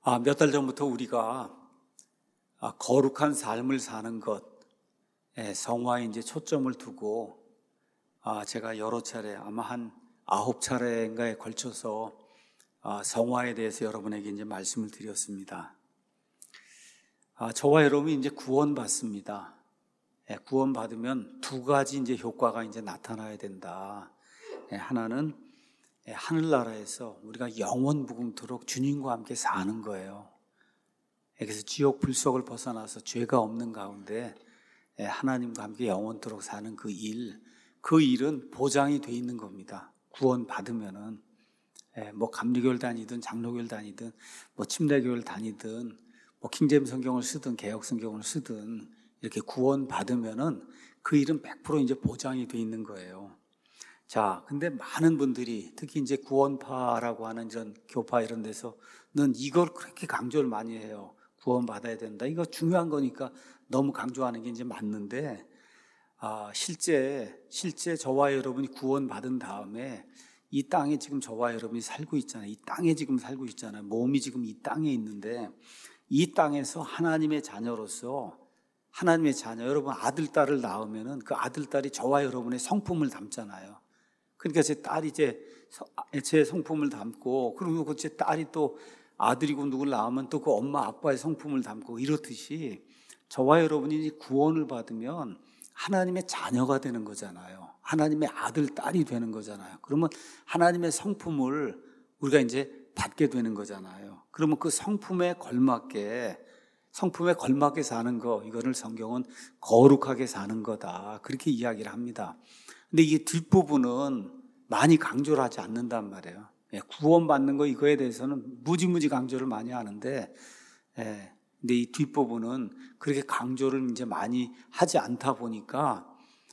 몇 달 전부터 우리가 거룩한 삶을 사는 것, 성화에 이제 초점을 두고 제가 여러 차례 아마 한 9차례인가에 걸쳐서 성화에 대해서 여러분에게 이제 말씀을 드렸습니다. 저와 여러분이 이제 구원받습니다. 구원받으면 두 가지 이제 효과가 이제 나타나야 된다. 하나는 하늘나라에서 우리가 영원 무궁토록 주님과 함께 사는 거예요. 그래서 지옥 불속을 벗어나서 죄가 없는 가운데 하나님과 함께 영원토록 사는 그 일은 보장이 돼 있는 겁니다. 구원받으면은 뭐 감리교를 다니든 장로교를 다니든 뭐 침례교를 다니든 뭐 킹제임스 성경을 쓰든 개역 성경을 쓰든 이렇게 구원받으면은 그 일은 100% 이제 보장이 돼 있는 거예요. 자, 근데 많은 분들이 특히 이제 구원파라고 하는 이런 교파 이런 데서는 이걸 그렇게 강조를 많이 해요. 구원받아야 된다. 이거 중요한 거니까 너무 강조하는 게 이제 맞는데, 실제 저와 여러분이 구원받은 다음에 이 땅에 지금 저와 여러분이 살고 있잖아요. 이 땅에 지금 살고 있잖아요. 몸이 지금 이 땅에 있는데 이 땅에서 하나님의 자녀로서 하나님의 자녀, 여러분 아들, 딸을 낳으면은 그 아들, 딸이 저와 여러분의 성품을 담잖아요. 그러니까 제 딸이 제 성품을 담고, 그리고 제 딸이 또 아들이고 누굴 낳으면 또 그 엄마, 아빠의 성품을 담고 이렇듯이 저와 여러분이 구원을 받으면 하나님의 자녀가 되는 거잖아요. 하나님의 아들, 딸이 되는 거잖아요. 그러면 하나님의 성품을 우리가 이제 받게 되는 거잖아요. 그러면 그 성품에 걸맞게 사는 거, 이거를 성경은 거룩하게 사는 거다. 그렇게 이야기를 합니다. 근데 이게 뒷부분은 많이 강조를 하지 않는단 말이에요. 구원받는 거 이거에 대해서는 무지무지 강조를 많이 하는데, 근데 이 뒷부분은 그렇게 강조를 이제 많이 하지 않다 보니까,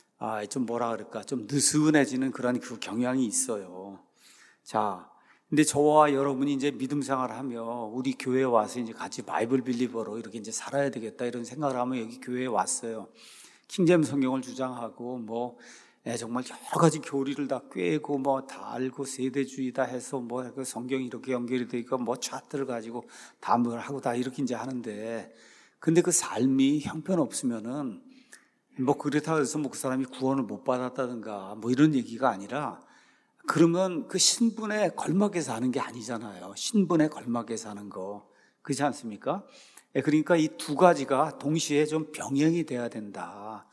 좀 좀 느슨해지는 그런 그 경향이 있어요. 자, 근데 저와 여러분이 이제 믿음 생활을 하며 우리 교회에 와서 이제 같이 바이블 빌리버로 이렇게 이제 살아야 되겠다 이런 생각을 하면 여기 교회에 왔어요. 킹제임스 성경을 주장하고 정말 여러 가지 교리를 다 꿰고 다 알고 세대주의다 해서 그 성경이 이렇게 연결이 돼 있고 차트를 가지고 다 뭘 하고 다 이렇게 이제 하는데, 근데 그 삶이 형편없으면은 그렇다고 해서 그 사람이 구원을 못 받았다든가 이런 얘기가 아니라, 그러면 그 신분에 걸맞게 사는 게 아니잖아요. 신분에 걸맞게 사는 거. 그렇지 않습니까? 그러니까 이 두 가지가 동시에 좀 병행이 돼야 된다.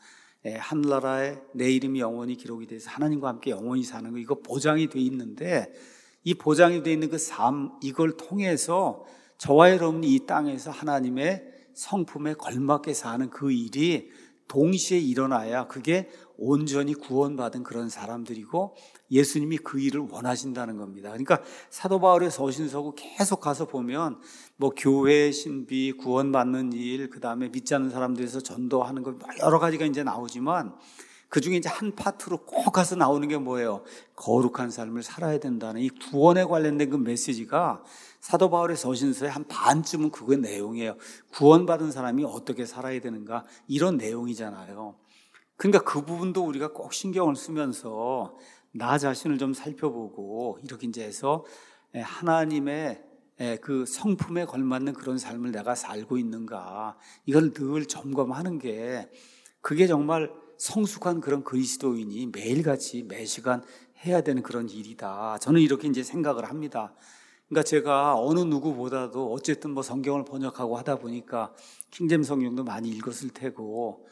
하늘나라에 내 이름이 영원히 기록이 돼서 하나님과 함께 영원히 사는 거, 이거 보장이 돼 있는데, 이 보장이 돼 있는 그 삶, 이걸 통해서 저와 여러분이 이 땅에서 하나님의 성품에 걸맞게 사는 그 일이 동시에 일어나야 그게 온전히 구원받은 그런 사람들이고 예수님이 그 일을 원하신다는 겁니다. 그러니까 사도 바울의 서신서고 계속 가서 보면 교회 신비, 구원받는 일, 그 다음에 믿지 않는 사람들에서 전도하는 거 여러 가지가 이제 나오지만 그 중에 이제 한 파트로 꼭 가서 나오는 게 뭐예요? 거룩한 삶을 살아야 된다는 이 구원에 관련된 그 메시지가 사도 바울의 서신서의 한 반쯤은 그거의 내용이에요. 구원받은 사람이 어떻게 살아야 되는가, 이런 내용이잖아요. 그러니까 그 부분도 우리가 꼭 신경을 쓰면서 나 자신을 좀 살펴보고 이렇게 이제 해서 하나님의 그 성품에 걸맞는 그런 삶을 내가 살고 있는가, 이걸 늘 점검하는 게, 그게 정말 성숙한 그런 그리스도인이 매일같이 매시간 해야 되는 그런 일이다. 저는 이렇게 이제 생각을 합니다. 그러니까 제가 어느 누구보다도 어쨌든 성경을 번역하고 하다 보니까 킹제임스 성경도 많이 읽었을 테고,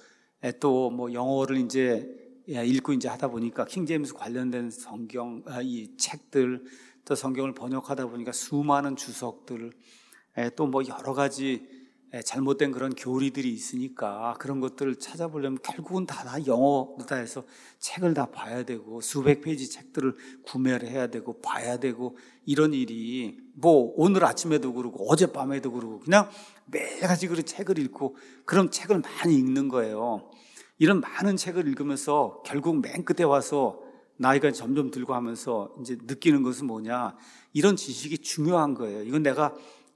또 영어를 이제 읽고 이제 하다 보니까 킹제임스 관련된 성경, 이 책들, 또 성경을 번역하다 보니까 수많은 주석들, 또 여러 가지 잘못된 그런 교리들이 있으니까 그런 것들을 찾아보려면 결국은 다 영어다 해서 책을 다 봐야 되고 수백 페이지 책들을 구매를 해야 되고 봐야 되고, 이런 일이 오늘 아침에도 그러고 어젯밤에도 그러고 그냥 매일같이 그런 책을 읽고 그런 책을 많이 읽는 거예요. 이런 많은 책을 읽으면서 결국 맨 끝에 와서 나이가 점점 들고 하면서 이제 느끼는 것은 뭐냐, 이런 지식이 중요한 거예요. 이건 내가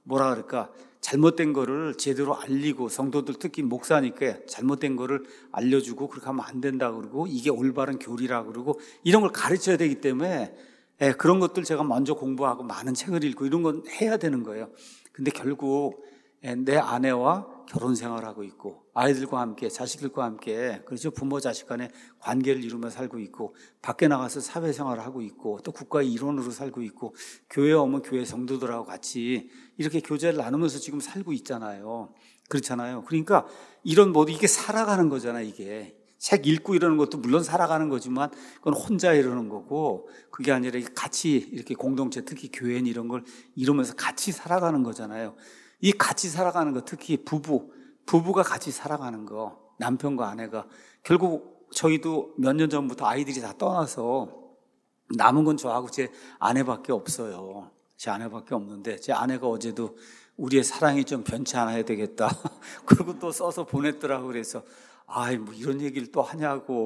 잘못된 거를 제대로 알리고, 성도들 특히 목사니까 잘못된 거를 알려주고 그렇게 하면 안 된다 그러고 이게 올바른 교리라 그러고 이런 걸 가르쳐야 되기 때문에 그런 것들 제가 먼저 공부하고 많은 책을 읽고 이런 건 해야 되는 거예요. 근데 결국 내 아내와 결혼 생활하고 있고 아이들과 함께 자식들과 함께 그렇죠. 부모 자식 간의 관계를 이루며 살고 있고 밖에 나가서 사회생활을 하고 있고 또 국가의 일원으로 살고 있고 교회 오면 교회 성도들하고 같이 이렇게 교제를 나누면서 지금 살고 있잖아요. 그렇잖아요. 그러니까 이런 모두 이게 살아가는 거잖아요. 이게 책 읽고 이러는 것도 물론 살아가는 거지만 그건 혼자 이러는 거고 그게 아니라 같이 이렇게 공동체 특히 교회는 이런 걸 이루면서 같이 살아가는 거잖아요. 이 같이 살아가는 거 특히 부부가 같이 살아가는 거 남편과 아내가 결국 저희도 몇 년 전부터 아이들이 다 떠나서 남은 건 저하고 제 아내밖에 없어요. 제 아내밖에 없는데 제 아내가 어제도 우리의 사랑이 좀 변치 않아야 되겠다. 그리고 또 써서 보냈더라고. 그래서 아이 뭐 이런 얘기를 또 하냐고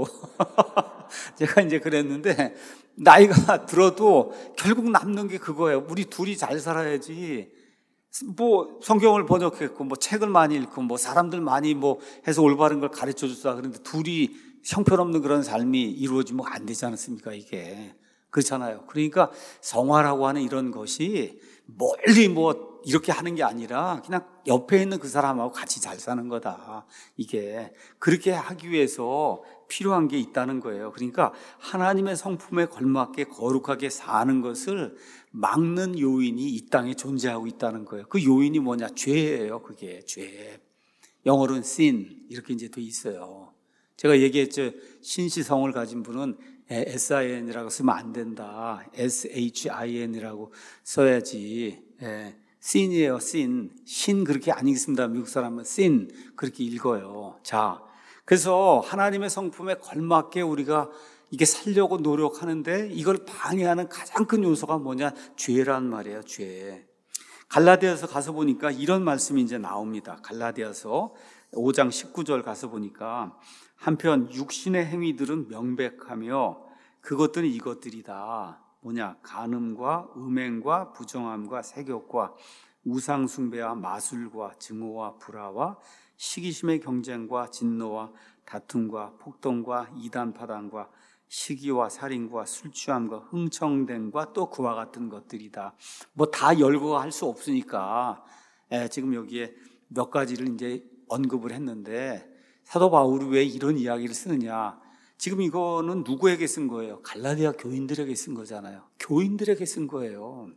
제가 이제 그랬는데 나이가 들어도 결국 남는 게 그거예요. 우리 둘이 잘 살아야지. 뭐 성경을 번역했고 뭐 책을 많이 읽고 뭐 사람들 많이 뭐 해서 올바른 걸 가르쳐 줬다 그런데 둘이 형편없는 그런 삶이 이루어지면 안 되지 않습니까? 이게 그렇잖아요. 그러니까 성화라고 하는 이런 것이 멀리 뭐 이렇게 하는 게 아니라 그냥 옆에 있는 그 사람하고 같이 잘 사는 거다. 이게 그렇게 하기 위해서 필요한 게 있다는 거예요. 그러니까 하나님의 성품에 걸맞게 거룩하게 사는 것을 막는 요인이 이 땅에 존재하고 있다는 거예요. 그 요인이 뭐냐? 죄예요. 그게 죄. 영어로는 sin 이렇게 이제 돼 있어요. 제가 얘기했죠. 신시성을 가진 분은 SIN이라고 쓰면 안 된다. SHIN이라고 써야지. sin이에요. sin. 신 그렇게 안 읽습니다. 미국 사람은 sin 그렇게 읽어요. 자, 그래서 하나님의 성품에 걸맞게 우리가 이게 살려고 노력하는데 이걸 방해하는 가장 큰 요소가 뭐냐? 죄란 말이에요. 죄. 갈라디아서 가서 보니까 이런 말씀이 이제 나옵니다. 갈라디아서 5장 19절 가서 보니까 한편 육신의 행위들은 명백하며 그것들은 이것들이다. 뭐냐? 간음과 음행과 부정함과 세욕과 우상숭배와 마술과 증오와 불화와 시기심의 경쟁과 진노와 다툼과 폭동과 이단파당과 시기와 살인과 술취함과 흥청됨과 또 그와 같은 것들이다. 뭐 다 열거 할 수 없으니까 지금 여기에 몇 가지를 이제 언급을 했는데 사도 바울이 왜 이런 이야기를 쓰느냐? 지금 이거는 누구에게 쓴 거예요? 갈라디아 교인들에게 쓴 거잖아요. 교인들에게 쓴 거예요.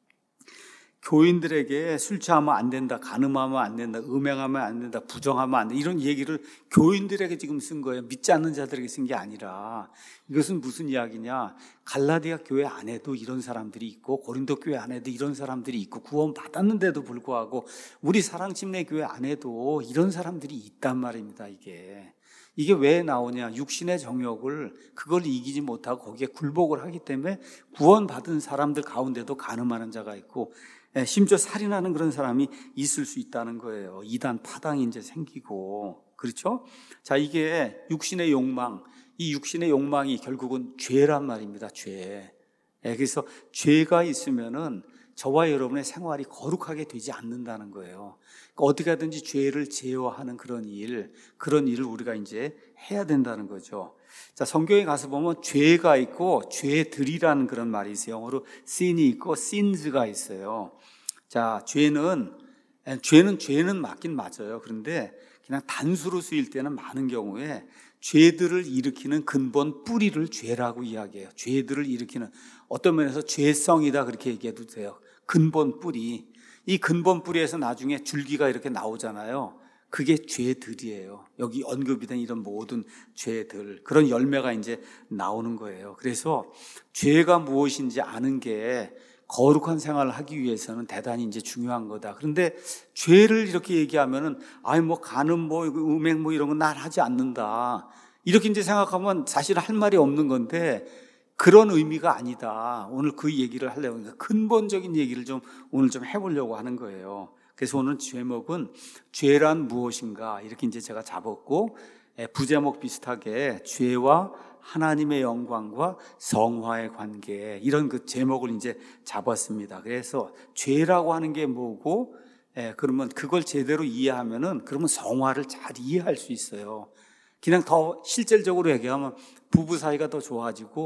교인들에게 술 취하면 안 된다, 간음하면 안 된다, 음행하면 안 된다, 부정하면 안 된다 이런 얘기를 교인들에게 지금 쓴 거예요. 믿지 않는 자들에게 쓴 게 아니라. 이것은 무슨 이야기냐? 갈라디아 교회 안에도 이런 사람들이 있고 고린도 교회 안에도 이런 사람들이 있고 구원 받았는데도 불구하고 우리 사랑침례 교회 안에도 이런 사람들이 있단 말입니다. 이게 왜 나오냐? 육신의 정욕을 그걸 이기지 못하고 거기에 굴복을 하기 때문에 구원받은 사람들 가운데도 간음하는 자가 있고 심지어 살인하는 그런 사람이 있을 수 있다는 거예요. 이단 파당이 이제 생기고. 그렇죠? 자, 이게 육신의 욕망. 이 육신의 욕망이 결국은 죄란 말입니다. 죄. 그래서 죄가 있으면은 저와 여러분의 생활이 거룩하게 되지 않는다는 거예요. 그러니까 어떻게 하든지 죄를 제어하는 그런 일을 우리가 이제 해야 된다는 거죠. 자, 성경에 가서 보면 죄가 있고 죄들이라는 그런 말이 있어요. 영어로 sin이 있고 sins가 있어요. 자, 죄는 맞긴 맞아요. 그런데 그냥 단수로 쓰일 때는 많은 경우에 죄들을 일으키는 근본 뿌리를 죄라고 이야기해요. 죄들을 일으키는 어떤 면에서 죄성이다 그렇게 얘기해도 돼요. 근본 뿌리. 이 근본 뿌리에서 나중에 줄기가 이렇게 나오잖아요. 그게 죄들이에요. 여기 언급이 된 이런 모든 죄들, 그런 열매가 이제 나오는 거예요. 그래서 죄가 무엇인지 아는 게 거룩한 생활을 하기 위해서는 대단히 이제 중요한 거다. 그런데 죄를 이렇게 얘기하면은 뭐 간음 뭐 음행 뭐 이런 건 난 하지 않는다. 이렇게 이제 생각하면 사실 할 말이 없는 건데 그런 의미가 아니다. 오늘 그 얘기를 하려고 하니까 근본적인 얘기를 오늘 좀 해보려고 하는 거예요. 그래서 오늘 제목은 죄란 무엇인가 이렇게 이제 제가 잡았고 부제목 비슷하게 죄와 하나님의 영광과 성화의 관계 이런 그 제목을 이제 잡았습니다. 그래서 죄라고 하는 게 뭐고 그러면 그걸 제대로 이해하면은 그러면 성화를 잘 이해할 수 있어요. 그냥 더 실질적으로 얘기하면 부부 사이가 더 좋아지고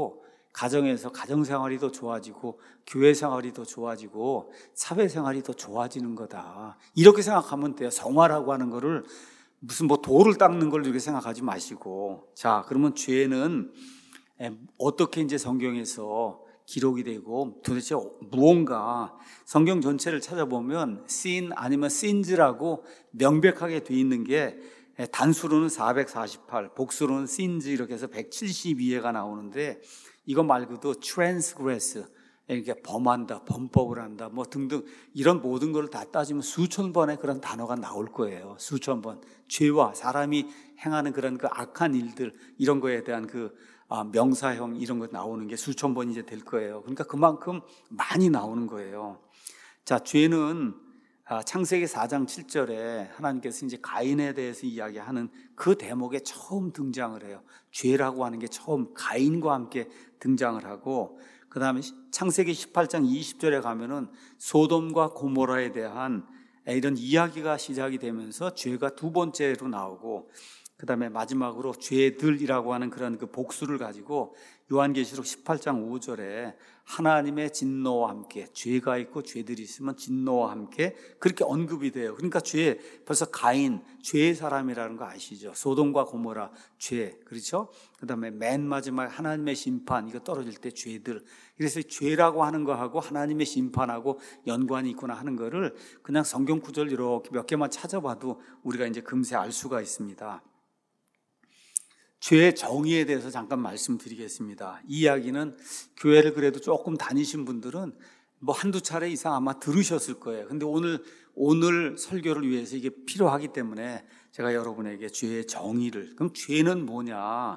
가정에서 가정생활이 더 좋아지고 교회 생활이 더 좋아지고 사회생활이 더 좋아지는 거다. 이렇게 생각하면 돼요. 성화라고 하는 거를 무슨 뭐 돌을 닦는 걸 이렇게 생각하지 마시고. 자, 그러면 죄는 어떻게 이제 성경에서 기록이 되고 도대체 무언가 성경 전체를 찾아보면 sin 아니면 sins라고 명백하게 돼 있는 게 단수로는 448, 복수로는 sins 이렇게 해서 172회가 나오는데 이거 말고도 transgress 이렇게 범한다, 범법을 한다, 뭐 등등 이런 모든 걸 다 따지면 수천 번의 그런 단어가 나올 거예요. 수천 번. 죄와 사람이 행하는 그런 그 악한 일들 이런 거에 대한 그 명사형 이런 거 나오는 게 수천 번이 이제 될 거예요. 그러니까 그만큼 많이 나오는 거예요. 자, 죄는 창세기 4장 7절에 하나님께서 이제 가인에 대해서 이야기하는 그 대목에 처음 등장을 해요. 죄라고 하는 게 처음 가인과 함께 등장을 하고, 그 다음에 창세기 18장 20절에 가면은 소돔과 고모라에 대한 이런 이야기가 시작이 되면서 죄가 두 번째로 나오고, 그 다음에 마지막으로 죄들이라고 하는 그런 그 복수를 가지고 요한계시록 18장 5절에 하나님의 진노와 함께 죄가 있고 죄들이 있으면 진노와 함께 그렇게 언급이 돼요. 그러니까 죄, 벌써 가인, 죄의 사람이라는 거 아시죠? 소돔과 고모라, 죄, 그렇죠? 그 다음에 맨 마지막 하나님의 심판, 이거 떨어질 때 죄들. 그래서 죄라고 하는 거하고 하나님의 심판하고 연관이 있구나 하는 거를 그냥 성경 구절 이렇게 몇 개만 찾아봐도 우리가 이제 금세 알 수가 있습니다. 죄의 정의에 대해서 잠깐 말씀드리겠습니다. 이 이야기는 교회를 그래도 조금 다니신 분들은 뭐 한두 차례 이상 아마 들으셨을 거예요. 근데 오늘 설교를 위해서 이게 필요하기 때문에 제가 여러분에게 죄의 정의를, 그럼 죄는 뭐냐?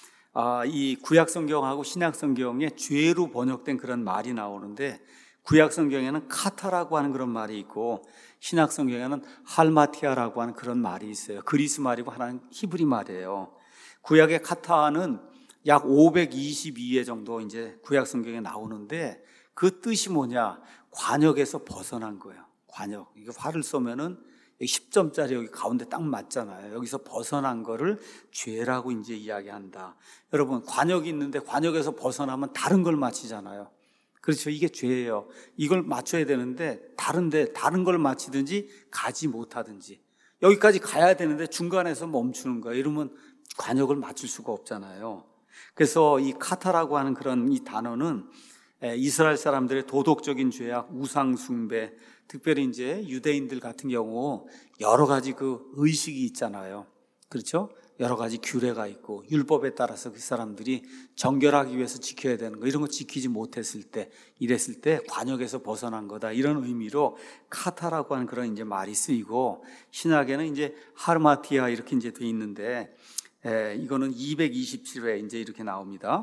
이 구약 성경하고 신약 성경에 죄로 번역된 그런 말이 나오는데, 구약 성경에는 카타라고 하는 그런 말이 있고 신약 성경에는 할마티아라고 하는 그런 말이 있어요. 그리스 말이고 하나는 히브리 말이에요. 구약의 카타는 약 522회 정도 이제 구약 성경에 나오는데 그 뜻이 뭐냐? 관역에서 벗어난 거예요. 관역. 이거 활을 쏘면은 10점짜리 여기 가운데 딱 맞잖아요. 여기서 벗어난 거를 죄라고 이제 이야기한다. 여러분, 관역이 있는데 관역에서 벗어나면 다른 걸 맞히잖아요. 그렇죠. 이게 죄예요. 이걸 맞춰야 되는데 다른 걸 맞히든지 가지 못하든지 여기까지 가야 되는데 중간에서 멈추는 거예요. 이러면 관역을 맞출 수가 없잖아요. 그래서 이 카타라고 하는 그런 이 단어는 이스라엘 사람들의 도덕적인 죄악, 우상 숭배, 특별히 이제 유대인들 같은 경우 여러 가지 그 의식이 있잖아요. 그렇죠? 여러 가지 규례가 있고 율법에 따라서 그 사람들이 정결하기 위해서 지켜야 되는 거, 이런 거 지키지 못했을 때, 이랬을 때 관역에서 벗어난 거다, 이런 의미로 카타라고 하는 그런 이제 말이 쓰이고, 신약에는 이제 하르마티아 이렇게 이제 돼 있는데 이거는 227회 이제 이렇게 나옵니다.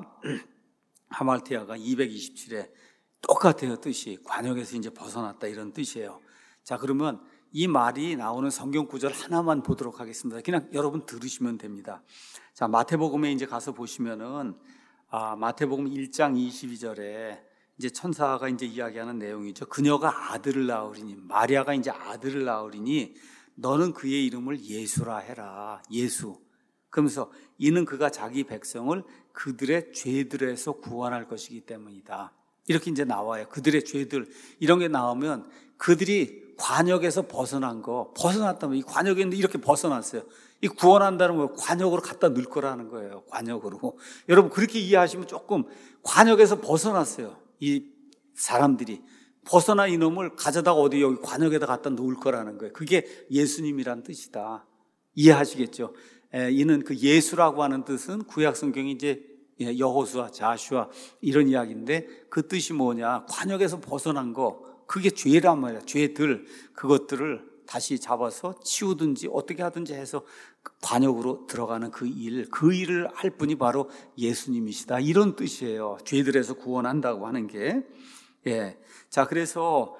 하말티아가 227회 똑같아요. 뜻이 관역에서 이제 벗어났다 이런 뜻이에요. 자, 그러면 이 말이 나오는 성경 구절 하나만 보도록 하겠습니다. 그냥 여러분 들으시면 됩니다. 자, 마태복음에 이제 가서 보시면은 마태복음 1장 22절에 이제 천사가 이제 이야기하는 내용이죠. 그녀가 아들을 낳으리니, 마리아가 이제 아들을 낳으리니 너는 그의 이름을 예수라 해라. 예수. 그러면서 이는 그가 자기 백성을 그들의 죄들에서 구원할 것이기 때문이다. 이렇게 이제 나와요. 그들의 죄들 이런 게 나오면 그들이 관역에서 벗어났다면, 이 관역에 이렇게 벗어났어요. 이 구원한다는 거 관역으로 갖다 넣을 거라는 거예요. 관역으로. 여러분 그렇게 이해하시면 조금, 관역에서 벗어났어요. 이 사람들이 벗어난 이놈을 가져다가 어디 여기 관역에다 갖다 놓을 거라는 거예요. 그게 예수님이란 뜻이다. 이해하시겠죠? 이는 그 예수라고 하는 뜻은 구약 성경이 이제 여호수아, 자슈아 이런 이야기인데 그 뜻이 뭐냐? 관역에서 벗어난 거, 그게 죄란 말이야. 죄들, 그것들을 다시 잡아서 치우든지 어떻게 하든지 해서 관역으로 들어가는 그 일을 할 분이 바로 예수님이시다, 이런 뜻이에요. 죄들에서 구원한다고 하는 게. 자, 그래서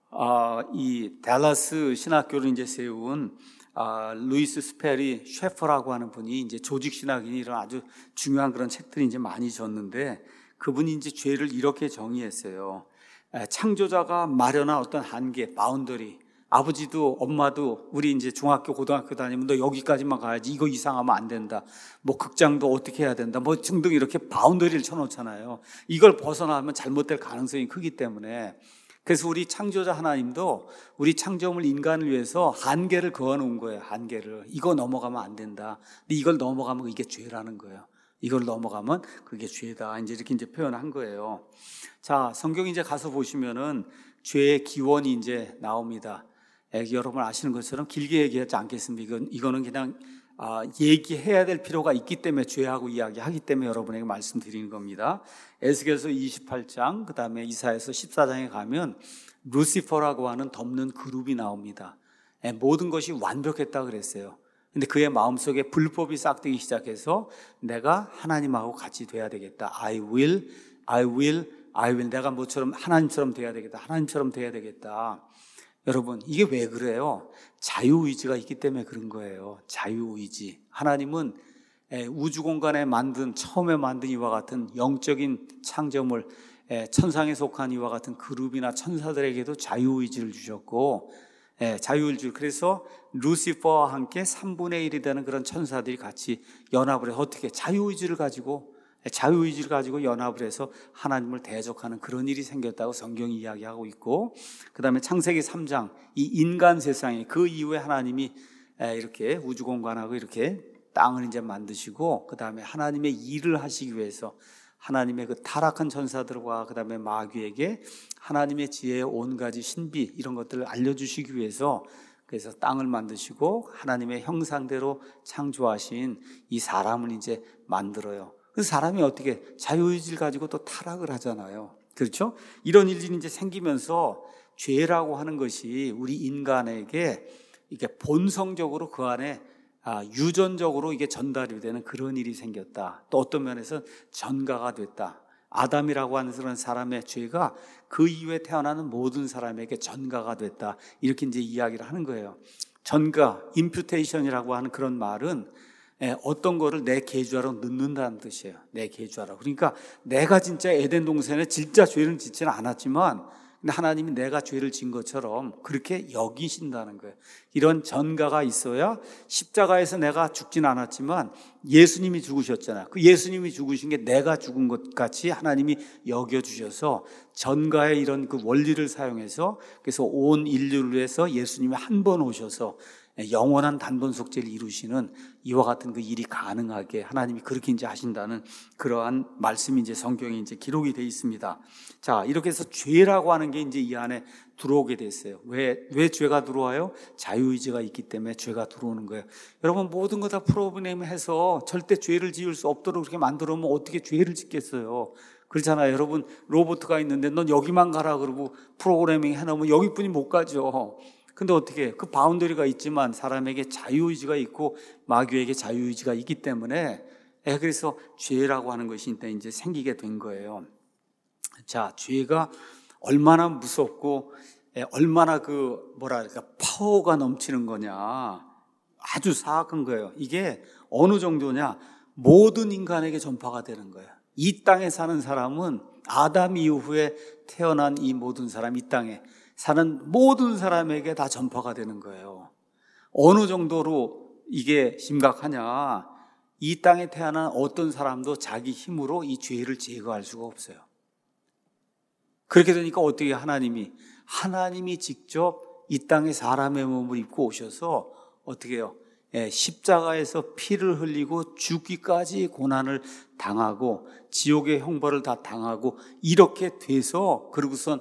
이 달라스 신학교를 이제 세운 루이스 스페리 셰퍼라고 하는 분이 이제 조직신학이니 이런 아주 중요한 그런 책들이 이제 많이 졌는데, 그분이 이제 죄를 이렇게 정의했어요. 창조자가 마련한 어떤 한계, 바운더리, 아버지도 엄마도 우리 이제 중학교, 고등학교 다니면 너 여기까지만 가야지, 이거 이상하면 안 된다, 뭐 극장도 어떻게 해야 된다, 뭐 등등 이렇게 바운더리를 쳐놓잖아요. 이걸 벗어나면 잘못될 가능성이 크기 때문에. 그래서 우리 창조자 하나님도 우리 창조물 인간을 위해서 한계를 그어놓은 거예요. 한계를. 이거 넘어가면 안 된다. 근데 이걸 넘어가면 이게 죄라는 거예요. 이걸 넘어가면 그게 죄다. 이제 이렇게 이제 표현한 거예요. 자, 성경 이제 가서 보시면은 죄의 기원이 이제 나옵니다. 여러분 아시는 것처럼 길게 얘기하지 않겠습니다. 이거는 그냥 얘기해야 될 필요가 있기 때문에 죄하고 이야기하기 때문에 여러분에게 말씀드리는 겁니다. 에스겔서 28장, 그 다음에 이사야서 14장에 가면 루시퍼라고 하는 덮는 그룹이 나옵니다. 모든 것이 완벽했다 그랬어요. 근데 그의 마음속에 불법이 싹트기 시작해서 내가 하나님하고 같이 돼야 되겠다. I will. 내가 뭐처럼 하나님처럼 돼야 되겠다. 하나님처럼 돼야 되겠다. 여러분, 이게 왜 그래요? 자유의지가 있기 때문에 그런 거예요. 자유의지. 하나님은 우주 공간에 처음에 만든 이와 같은 영적인 창조물, 천상에 속한 이와 같은 그룹이나 천사들에게도 자유의지를 주셨고, 자유의지. 그래서 루시퍼와 함께 3분의 1이 되는 그런 천사들이 같이 연합을 해서 어떻게 자유의지를 가지고 연합을 해서 하나님을 대적하는 그런 일이 생겼다고 성경이 이야기하고 있고, 그 다음에 창세기 3장, 이 인간 세상에 그 이후에 하나님이 이렇게 우주 공간하고 이렇게 땅을 이제 만드시고, 그 다음에 하나님의 일을 하시기 위해서 하나님의 그 타락한 천사들과 그 다음에 마귀에게 하나님의 지혜의 온 가지 신비 이런 것들을 알려주시기 위해서 그래서 땅을 만드시고 하나님의 형상대로 창조하신 이 사람을 이제 만들어요. 그 사람이 어떻게 자유의지를 가지고 또 타락을 하잖아요. 그렇죠? 이런 일들이 이제 생기면서 죄라고 하는 것이 우리 인간에게 이게 본성적으로 그 안에 유전적으로 이게 전달이 되는 그런 일이 생겼다. 또 어떤 면에서 전가가 됐다. 아담이라고 하는 그런 사람의 죄가 그 이후에 태어나는 모든 사람에게 전가가 됐다. 이렇게 이제 이야기를 하는 거예요. 전가, 임퓨테이션이라고 하는 그런 말은 어떤 거를 내 계주하로 넣는다는 뜻이에요. 내 계주하로. 그러니까 내가 진짜 에덴 동산에 진짜 죄를 짓지는 않았지만 근데 하나님이 내가 죄를 진 것처럼 그렇게 여기신다는 거예요. 이런 전가가 있어야 십자가에서 내가 죽진 않았지만 예수님이 죽으셨잖아요. 그 예수님이 죽으신 게 내가 죽은 것 같이 하나님이 여겨주셔서 전가의 이런 그 원리를 사용해서 그래서 온 인류를 위해서 예수님이 한 번 오셔서 영원한 단번 속죄를 이루시는 이와 같은 그 일이 가능하게 하나님이 그렇게 이제 하신다는 그러한 말씀이 이제 성경에 이제 기록이 되어 있습니다. 자, 이렇게 해서 죄라고 하는 게 이제 이 안에 들어오게 됐어요. 왜 죄가 들어와요? 자유의지가 있기 때문에 죄가 들어오는 거예요. 여러분, 모든 거 다 프로그램해서 절대 죄를 지을 수 없도록 그렇게 만들어 놓으면 어떻게 죄를 짓겠어요? 그렇잖아요. 여러분, 로봇가 있는데 넌 여기만 가라 그러고 프로그래밍 해놓으면 여기뿐이 못 가죠. 근데 어떻게 그 바운더리가 있지만 사람에게 자유의지가 있고 마귀에게 자유의지가 있기 때문에 그래서 죄라고 하는 것이 일단 이제 생기게 된 거예요. 자, 죄가 얼마나 무섭고 얼마나 파워가 넘치는 거냐. 아주 사악한 거예요. 이게 어느 정도냐. 모든 인간에게 전파가 되는 거예요. 이 땅에 사는 사람은 아담 이후에 태어난 이 모든 사람, 이 땅에 사는 모든 사람에게 다 전파가 되는 거예요. 어느 정도로 이게 심각하냐. 이 땅에 태어난 어떤 사람도 자기 힘으로 이 죄를 제거할 수가 없어요. 그렇게 되니까 어떻게 하나님이 직접 이 땅에 사람의 몸을 입고 오셔서 어떻게 해요? 십자가에서 피를 흘리고 죽기까지 고난을 당하고 지옥의 형벌을 다 당하고 이렇게 돼서 그러고선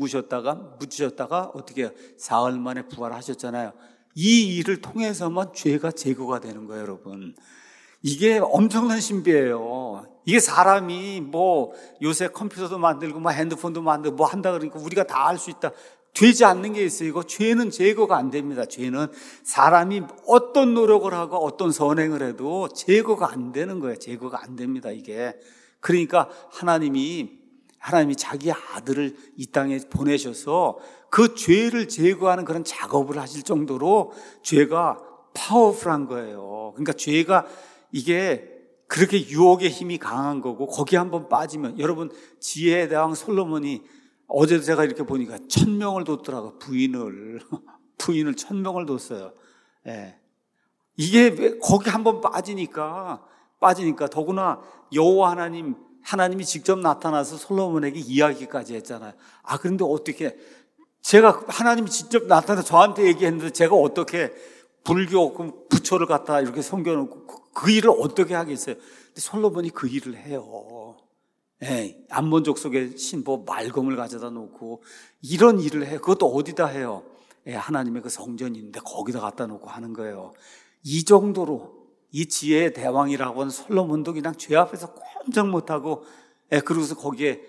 묻히셨다가 어떻게 해요? 사흘 만에 부활하셨잖아요. 이 일을 통해서만 죄가 제거가 되는 거예요, 여러분. 이게 엄청난 신비예요. 이게 사람이 요새 컴퓨터도 만들고 핸드폰도 만들고 한다 그러니까 우리가 다 할 수 있다. 되지 않는 게 있어요. 이거 죄는 제거가 안 됩니다. 죄는 사람이 어떤 노력을 하고 어떤 선행을 해도 제거가 안 되는 거예요. 제거가 안 됩니다, 이게. 그러니까 하나님이 자기 아들을 이 땅에 보내셔서 그 죄를 제거하는 그런 작업을 하실 정도로 죄가 파워풀한 거예요. 그러니까 죄가 이게 그렇게 유혹의 힘이 강한 거고 거기 한번 빠지면 여러분 지혜의 대왕 솔로몬이 어제도 제가 이렇게 보니까 1000명을 뒀더라고 부인을. 부인을 1000명을 뒀어요. 예. 이게 왜 거기 한번 빠지니까 더구나 여호와 하나님이 직접 나타나서 솔로몬에게 이야기까지 했잖아요. 그런데 어떻게 제가 하나님이 직접 나타나서 저한테 얘기했는데 제가 어떻게 불교 부처를 갖다 이렇게 섬겨놓고 그 일을 어떻게 하겠어요? 근데 솔로몬이 그 일을 해요. 예, 암몬족 속의 신보 말검을 가져다 놓고 이런 일을 해요. 그것도 어디다 해요? 예, 하나님의 그 성전이 있는데 거기다 갖다 놓고 하는 거예요. 이 정도로 이 지혜의 대왕이라고 하는 솔로몬도 그냥 죄 앞에서 꼼짝 못하고, 그러고서 거기에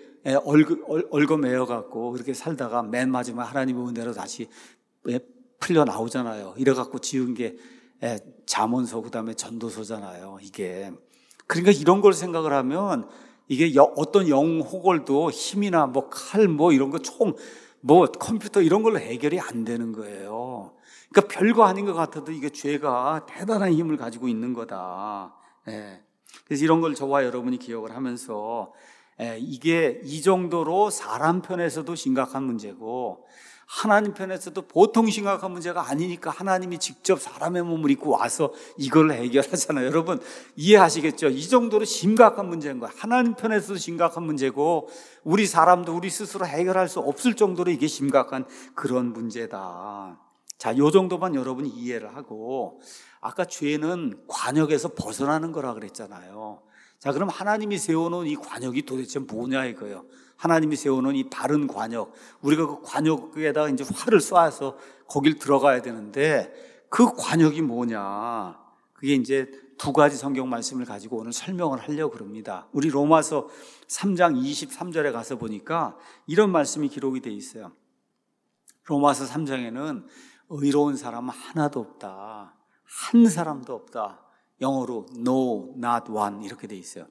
얽어매여 갖고 그렇게 살다가 맨 마지막 하나님의 은혜로 다시 풀려 나오잖아요. 이래 갖고 지은 게 잠언서 그다음에 전도서잖아요. 이게 그러니까 이런 걸 생각을 하면 이게 어떤 영호걸도 힘이나 뭐 칼 뭐 이런 거 총 뭐 컴퓨터 이런 걸로 해결이 안 되는 거예요. 그러니까 별거 아닌 것 같아도 이게 죄가 대단한 힘을 가지고 있는 거다. 그래서 이런 걸 저와 여러분이 기억을 하면서 이게 이 정도로 사람 편에서도 심각한 문제고 하나님 편에서도 보통 심각한 문제가 아니니까 하나님이 직접 사람의 몸을 입고 와서 이걸 해결하잖아요. 여러분 이해하시겠죠? 이 정도로 심각한 문제인 거예요. 하나님 편에서도 심각한 문제고 우리 사람도 우리 스스로 해결할 수 없을 정도로 이게 심각한 그런 문제다. 자, 요 정도만 여러분이 이해를 하고 아까 죄는 관역에서 벗어나는 거라 그랬잖아요. 자, 그럼 하나님이 세워놓은 이 관역이 도대체 뭐냐 이거예요. 하나님이 세워놓은 이 바른 관역, 우리가 그 관역에다가 이제 활을 쏴서 거길 들어가야 되는데 그 관역이 뭐냐? 그게 이제 두 가지 성경 말씀을 가지고 오늘 설명을 하려고 그럽니다. 우리 로마서 3장 23절에 가서 보니까 이런 말씀이 기록이 돼 있어요. 로마서 3장에는 의로운 사람은 하나도 없다. 한 사람도 없다. 영어로 no, not one 이렇게 돼 있어요.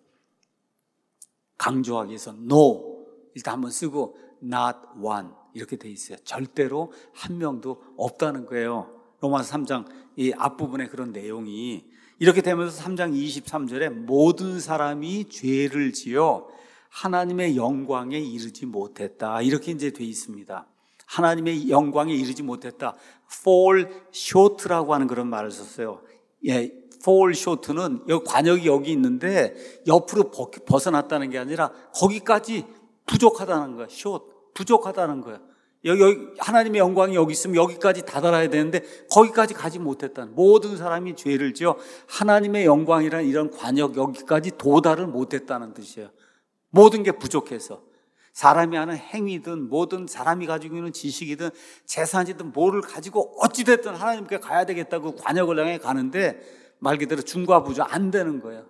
강조하기 위해서 no 일단 한번 쓰고 not one 이렇게 돼 있어요. 절대로 한 명도 없다는 거예요. 로마서 3장 이 앞부분에 그런 내용이 이렇게 되면서 3장 23절에 모든 사람이 죄를 지어 하나님의 영광에 이르지 못했다 이렇게 이제 돼 있습니다. 하나님의 영광에 이르지 못했다. fall short라고 하는 그런 말을 썼어요. fall short는 여기 관역이 여기 있는데 옆으로 벗어났다는 게 아니라 거기까지 부족하다는 거예요. short, 부족하다는 거예요. 여기 하나님의 영광이 여기 있으면 여기까지 다다라야 되는데 거기까지 가지 못했다는, 모든 사람이 죄를 지어 하나님의 영광이라는 이런 관역 여기까지 도달을 못했다는 뜻이에요. 모든 게 부족해서 사람이 하는 행위든 뭐든 사람이 가지고 있는 지식이든 재산이든 뭐를 가지고 어찌됐든 하나님께 가야 되겠다고 관역을 향해 가는데 말 그대로 중과 부조 안 되는 거예요.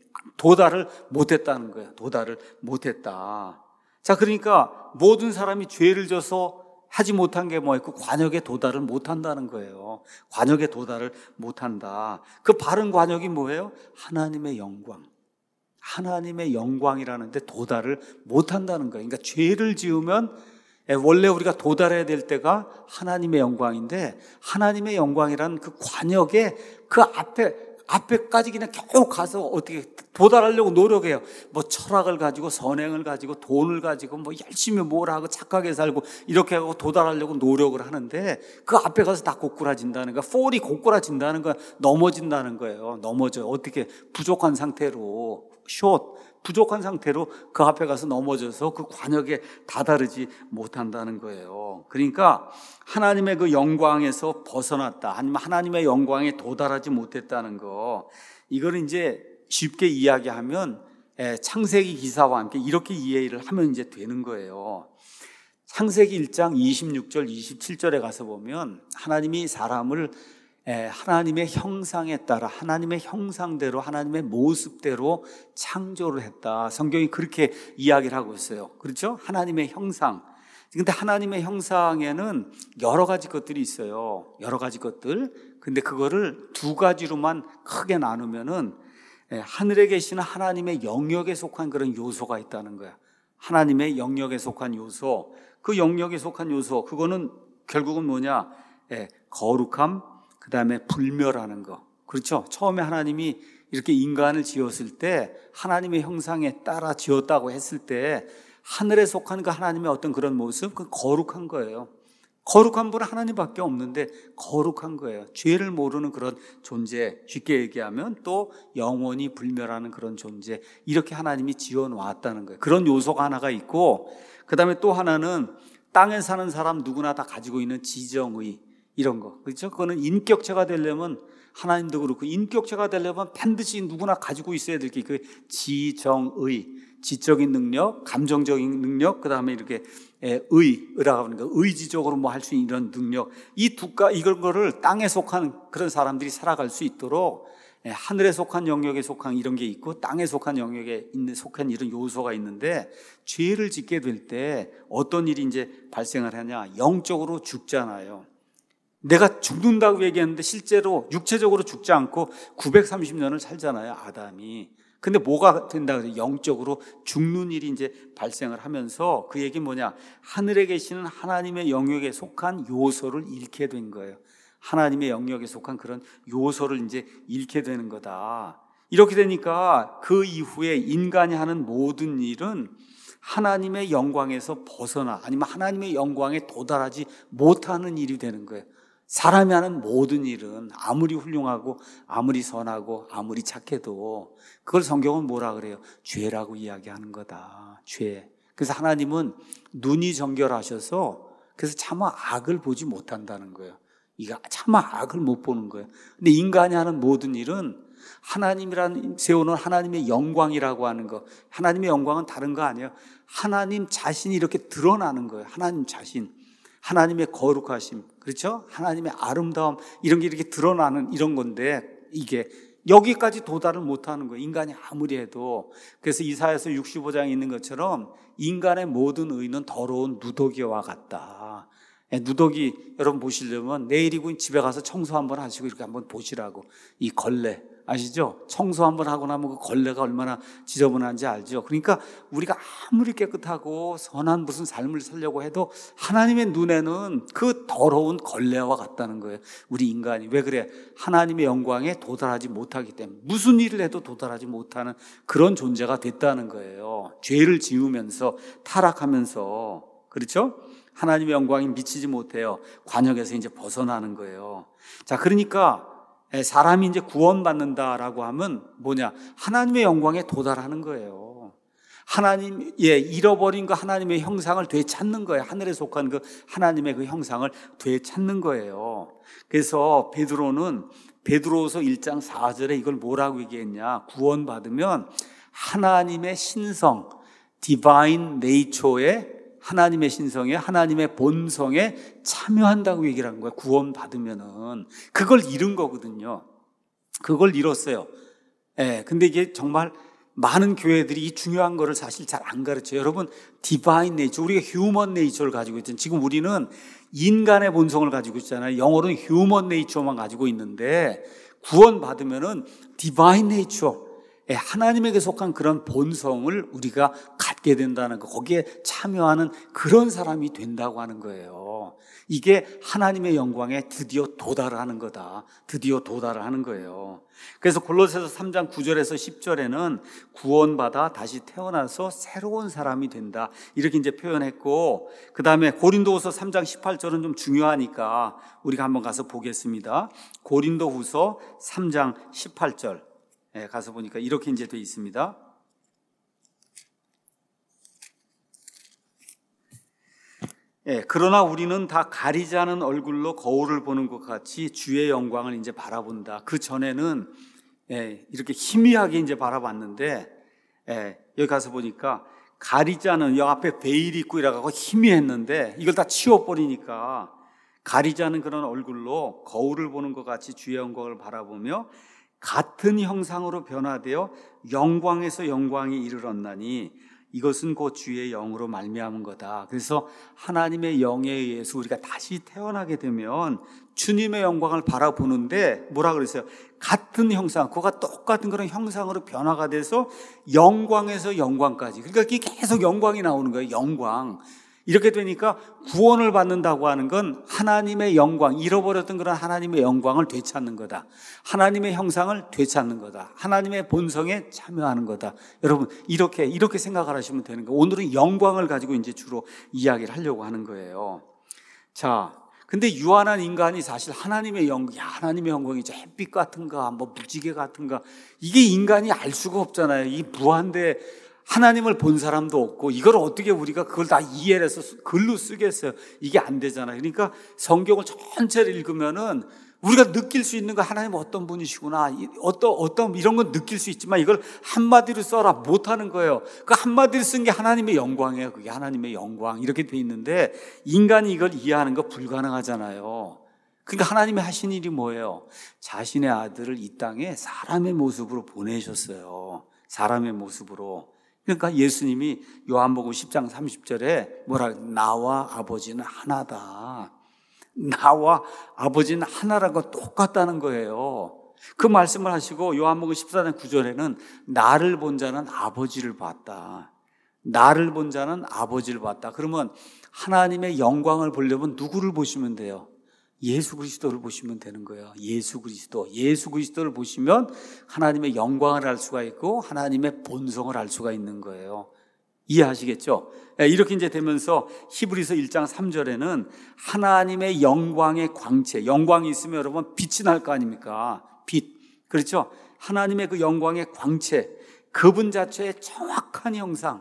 도달을 못했다는 거예요. 도달을 못했다. 자, 그러니까 모든 사람이 죄를 져서 하지 못한 게 뭐예요? 그 관역에 도달을 못한다는 거예요. 관역에 도달을 못한다. 그 바른 관역이 뭐예요? 하나님의 영광. 하나님의 영광이라는데 도달을 못한다는 거예요. 그러니까 죄를 지으면 원래 우리가 도달해야 될 때가 하나님의 영광인데 하나님의 영광이라는 그 관역에 그 앞에까지 그냥 겨우 가서 어떻게 도달하려고 노력해요. 뭐 철학을 가지고 선행을 가지고 돈을 가지고 뭐 열심히 뭘 하고 착하게 살고 이렇게 하고 도달하려고 노력을 하는데 그 앞에 가서 다 고꾸라진다는 거야. 폴이 고꾸라진다는 거야. 넘어진다는 거예요. 넘어져요. 어떻게 부족한 상태로 부족한 상태로 그 앞에 가서 넘어져서 그 관역에 다다르지 못한다는 거예요. 그러니까 하나님의 그 영광에서 벗어났다, 아니면 하나님의 영광에 도달하지 못했다는 거, 이걸 이제 쉽게 이야기하면 창세기 기사와 함께 이렇게 이해를 하면 이제 되는 거예요. 창세기 1장 26절 27절에 가서 보면 하나님이 사람을 하나님의 형상에 따라 하나님의 형상대로 하나님의 모습대로 창조를 했다. 성경이 그렇게 이야기를 하고 있어요. 그렇죠? 하나님의 형상. 근데 하나님의 형상에는 여러 가지 것들이 있어요. 여러 가지 것들. 근데 그거를 두 가지로만 크게 나누면은 하늘에 계시는 하나님의 영역에 속한 그런 요소가 있다는 거야. 하나님의 영역에 속한 요소. 그 영역에 속한 요소, 그거는 결국은 뭐냐? 거룩함, 그 다음에 불멸하는 거. 그렇죠? 처음에 하나님이 이렇게 인간을 지었을 때 하나님의 형상에 따라 지었다고 했을 때 하늘에 속한 그 하나님의 어떤 그런 모습, 그 거룩한 거예요. 거룩한 분은 하나님밖에 없는데 거룩한 거예요. 죄를 모르는 그런 존재, 쉽게 얘기하면 또 영원히 불멸하는 그런 존재, 이렇게 하나님이 지어놓았다는 거예요. 그런 요소가 하나가 있고, 그 다음에 또 하나는 땅에 사는 사람 누구나 다 가지고 있는 지정의, 이런 거, 그렇죠? 그거는 인격체가 되려면, 하나님도 그렇고 인격체가 되려면 반드시 누구나 가지고 있어야 될 게 그 지정의, 지적인 능력, 감정적인 능력, 그 다음에 이렇게 의라고 하는 거, 의지적으로 뭐 할 수 있는 이런 능력, 이런 거를 땅에 속한 그런 사람들이 살아갈 수 있도록 하늘에 속한 영역에 속한 이런 게 있고 땅에 속한 영역에 속한 이런 요소가 있는데, 죄를 짓게 될 때 어떤 일이 이제 발생을 하냐, 영적으로 죽잖아요. 내가 죽는다고 얘기했는데 실제로 육체적으로 죽지 않고 930년을 살잖아요, 아담이. 근데 뭐가 된다 그래요? 영적으로 죽는 일이 이제 발생을 하면서, 그 얘기는 뭐냐? 하늘에 계시는 하나님의 영역에 속한 요소를 잃게 된 거예요. 하나님의 영역에 속한 그런 요소를 이제 잃게 되는 거다. 이렇게 되니까 그 이후에 인간이 하는 모든 일은 하나님의 영광에서 벗어나, 아니면 하나님의 영광에 도달하지 못하는 일이 되는 거예요. 사람이 하는 모든 일은 아무리 훌륭하고 아무리 선하고 아무리 착해도 그걸 성경은 뭐라 그래요? 죄라고 이야기하는 거다. 죄. 그래서 하나님은 눈이 정결하셔서 그래서 차마 악을 보지 못한다는 거예요. 이거 차마 악을 못 보는 거예요. 근데 인간이 하는 모든 일은 하나님이란 세우는 하나님의 영광이라고 하는 거, 하나님의 영광은 다른 거 아니에요. 하나님 자신이 이렇게 드러나는 거예요. 하나님 자신, 하나님의 거룩하심, 그렇죠? 하나님의 아름다움, 이런 게 이렇게 드러나는 이런 건데, 이게 여기까지 도달을 못하는 거예요, 인간이 아무리 해도. 그래서 이사야서 65장에 있는 것처럼 인간의 모든 의는 더러운 누더기와 같다. 누더기 여러분 보시려면 내일이고 집에 가서 청소 한번 하시고 이렇게 한번 보시라고. 이 걸레 아시죠? 청소 한번 하고 나면 그 걸레가 얼마나 지저분한지 알죠? 그러니까 우리가 아무리 깨끗하고 선한 무슨 삶을 살려고 해도 하나님의 눈에는 그 더러운 걸레와 같다는 거예요. 우리 인간이. 왜 그래? 하나님의 영광에 도달하지 못하기 때문에, 무슨 일을 해도 도달하지 못하는 그런 존재가 됐다는 거예요. 죄를 지으면서 타락하면서, 그렇죠? 하나님의 영광이 미치지 못해요. 관역에서 이제 벗어나는 거예요. 자, 그러니까 사람이 이제 구원받는다라고 하면 뭐냐? 하나님의 영광에 도달하는 거예요. 잃어버린 그 하나님의 형상을 되찾는 거예요. 하늘에 속한 그 하나님의 그 형상을 되찾는 거예요. 그래서 베드로는 베드로후서 1장 4절에 이걸 뭐라고 얘기했냐? 구원받으면 하나님의 신성, 디바인 네이처에, 하나님의 신성에, 하나님의 본성에 참여한다고 얘기를 한 거예요. 구원받으면은. 그걸 잃은 거거든요. 그걸 잃었어요. 근데 이게 정말 많은 교회들이 이 중요한 거를 사실 잘 안 가르쳐요. 여러분, 디바인 네이처, 우리가 휴먼 네이처를 가지고 있잖아요. 지금 우리는 인간의 본성을 가지고 있잖아요. 영어로는 휴먼 네이처만 가지고 있는데, 구원받으면은 디바인 네이처, 하나님에게 속한 그런 본성을 우리가 갖게 된다는 거, 거기에 참여하는 그런 사람이 된다고 하는 거예요. 이게 하나님의 영광에 드디어 도달을 하는 거다. 드디어 도달을 하는 거예요. 그래서 골로새서 3장 9절에서 10절에는 구원받아 다시 태어나서 새로운 사람이 된다, 이렇게 이제 표현했고, 그 다음에 고린도후서 3장 18절은 좀 중요하니까 우리가 한번 가서 보겠습니다. 고린도후서 3장 18절 가서 보니까 이렇게 이제 되어 있습니다. 그러나 우리는 다 가리지 않은 얼굴로 거울을 보는 것 같이 주의 영광을 이제 바라본다. 그 전에는 이렇게 희미하게 이제 바라봤는데, 여기 가서 보니까 가리지 않은, 여 앞에 베일이 있고 이래가지고 희미했는데 이걸 다 치워버리니까 가리지 않은 그런 얼굴로 거울을 보는 것 같이 주의 영광을 바라보며 같은 형상으로 변화되어 영광에서 영광이 이르렀나니 이것은 곧 주의 영으로 말미암은 거다. 그래서 하나님의 영에 의해서 우리가 다시 태어나게 되면 주님의 영광을 바라보는데 뭐라 그랬어요? 같은 형상, 그거가 똑같은 그런 형상으로 변화가 돼서 영광에서 영광까지. 그러니까 이게 계속 영광이 나오는 거예요. 영광. 이렇게 되니까 구원을 받는다고 하는 건 하나님의 영광, 잃어버렸던 그런 하나님의 영광을 되찾는 거다. 하나님의 형상을 되찾는 거다. 하나님의 본성에 참여하는 거다. 여러분, 이렇게 생각을 하시면 되는 거예요. 오늘은 영광을 가지고 이제 주로 이야기를 하려고 하는 거예요. 자, 근데 유한한 인간이 사실 하나님의 영광이죠. 햇빛 같은가, 뭐 무지개 같은가. 이게 인간이 알 수가 없잖아요. 이 무한대 하나님을 본 사람도 없고, 이걸 어떻게 우리가 그걸 다 이해를 해서 글로 쓰겠어요? 이게 안 되잖아요. 그러니까 성경을 전체를 읽으면은 우리가 느낄 수 있는 거 하나님 어떤 분이시구나, 어떤 이런 건 느낄 수 있지만 이걸 한마디로 써라 못하는 거예요. 그 한마디로 쓴 게 하나님의 영광이에요. 그게 하나님의 영광 이렇게 돼 있는데 인간이 이걸 이해하는 거 불가능하잖아요. 그러니까 하나님이 하신 일이 뭐예요? 자신의 아들을 이 땅에 사람의 모습으로 보내셨어요. 사람의 모습으로. 그러니까 예수님이 요한복음 10장 30절에 나와 아버지는 하나다. 나와 아버지는 하나라고 똑같다는 거예요. 그 말씀을 하시고 요한복음 14장 9절에는 나를 본 자는 아버지를 봤다. 나를 본 자는 아버지를 봤다. 그러면 하나님의 영광을 보려면 누구를 보시면 돼요? 예수 그리스도를 보시면 되는 거예요. 예수 그리스도를 보시면 하나님의 영광을 알 수가 있고 하나님의 본성을 알 수가 있는 거예요. 이해하시겠죠? 이렇게 이제 되면서 히브리서 1장 3절에는 하나님의 영광의 광채, 영광이 있으면 여러분 빛이 날 거 아닙니까? 빛. 그렇죠? 하나님의 그 영광의 광채, 그분 자체의 정확한 형상,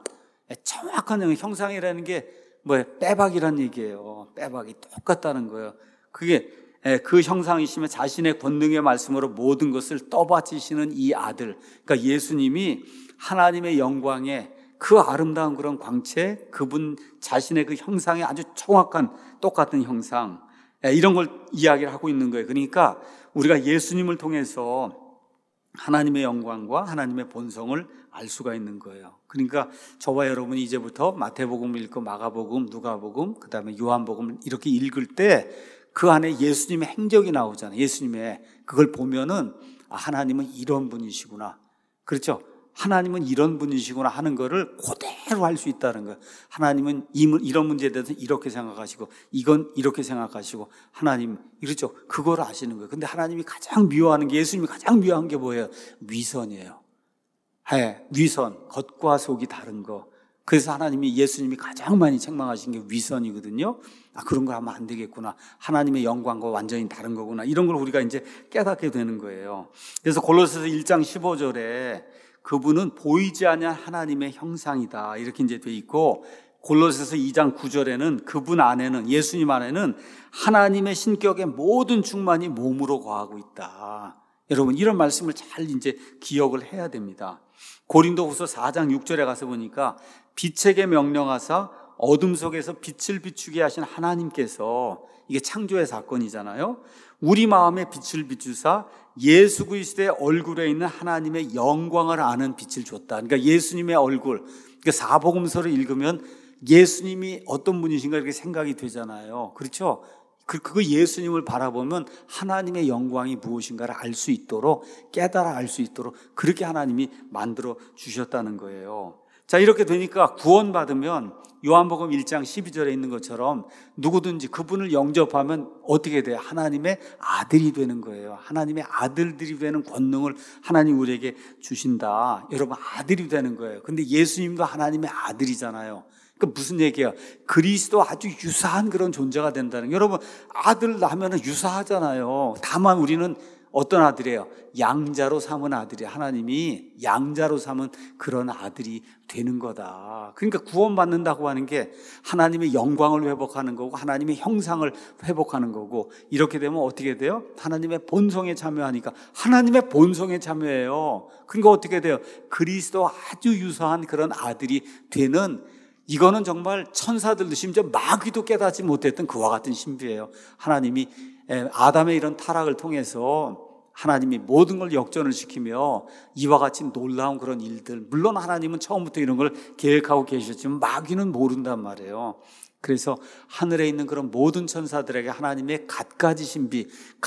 형상이라는 게 뭐예요? 빼박이라는 얘기예요. 빼박이 똑같다는 거예요. 그게 그 형상이시면 자신의 권능의 말씀으로 모든 것을 떠받치시는 이 아들, 그러니까 예수님이 하나님의 영광의 그 아름다운 그런 광채, 그분 자신의 그 형상의 아주 정확한 똑같은 형상, 이런 걸 이야기를 하고 있는 거예요. 그러니까 우리가 예수님을 통해서 하나님의 영광과 하나님의 본성을 알 수가 있는 거예요. 그러니까 저와 여러분이 이제부터 마태복음 읽고 마가복음, 누가복음, 그 다음에 요한복음 이렇게 읽을 때 그 안에 예수님의 행적이 나오잖아요. 예수님의 그걸 보면은 하나님은 이런 분이시구나. 그렇죠? 하나님은 이런 분이시구나 하는 거를 그대로 할 수 있다는 거예요. 하나님은 이런 문제에 대해서 이렇게 생각하시고 이건 이렇게 생각하시고 하나님 이렇죠. 그걸 아시는 거예요. 근데 하나님이 가장 미워하는 게 예수님이 가장 미워한 게 뭐예요? 위선이에요. 위선, 겉과 속이 다른 거. 그래서 하나님이 예수님이 가장 많이 책망하신 게 위선이거든요. 그런 거 하면 안 되겠구나. 하나님의 영광과 완전히 다른 거구나. 이런 걸 우리가 이제 깨닫게 되는 거예요. 그래서 골로새서 1장 15절에 그분은 보이지 않는 하나님의 형상이다. 이렇게 이제 돼 있고 골로새서 2장 9절에는 그분 안에는 예수님 안에는 하나님의 신격의 모든 충만이 몸으로 거하고 있다. 여러분 이런 말씀을 잘 이제 기억을 해야 됩니다. 고린도후서 4장 6절에 가서 보니까 빛에게 명령하사 어둠 속에서 빛을 비추게 하신 하나님께서 이게 창조의 사건이잖아요. 우리 마음에 빛을 비추사 예수 그리스도의 얼굴에 있는 하나님의 영광을 아는 빛을 줬다. 그러니까 예수님의 얼굴, 그러니까 사복음서를 읽으면 예수님이 어떤 분이신가 이렇게 생각이 되잖아요. 그렇죠? 그 예수님을 바라보면 하나님의 영광이 무엇인가를 알 수 있도록 깨달아 알 수 있도록 그렇게 하나님이 만들어 주셨다는 거예요. 자, 이렇게 되니까 구원받으면 요한복음 1장 12절에 있는 것처럼 누구든지 그분을 영접하면 어떻게 돼요? 하나님의 아들이 되는 거예요. 하나님의 아들들이 되는 권능을 하나님 우리에게 주신다. 여러분 아들이 되는 거예요. 근데 예수님도 하나님의 아들이잖아요. 그러니까 무슨 얘기야? 그리스도 아주 유사한 그런 존재가 된다는 거예요. 여러분 아들 낳으면 유사하잖아요. 다만 우리는 어떤 아들이에요? 양자로 삼은 아들이 하나님이 양자로 삼은 그런 아들이 되는 거다. 그러니까 구원받는다고 하는 게 하나님의 영광을 회복하는 거고 하나님의 형상을 회복하는 거고 이렇게 되면 어떻게 돼요? 하나님의 본성에 참여하니까 하나님의 본성에 참여해요. 그러니까 어떻게 돼요? 그리스도 아주 유사한 그런 아들이 되는 이거는 정말 천사들도 심지어 마귀도 깨닫지 못했던 그와 같은 신비예요. 하나님이 아담의 이런 타락을 통해서 하나님이 모든 걸 역전을 시키며 이와 같이 놀라운 그런 일들, 물론 하나님은 처음부터 이런 걸 계획하고 계셨지만 마귀는 모른단 말이에요. 그래서 하늘에 있는 그런 모든 천사들에게 하나님의 갖가지 신비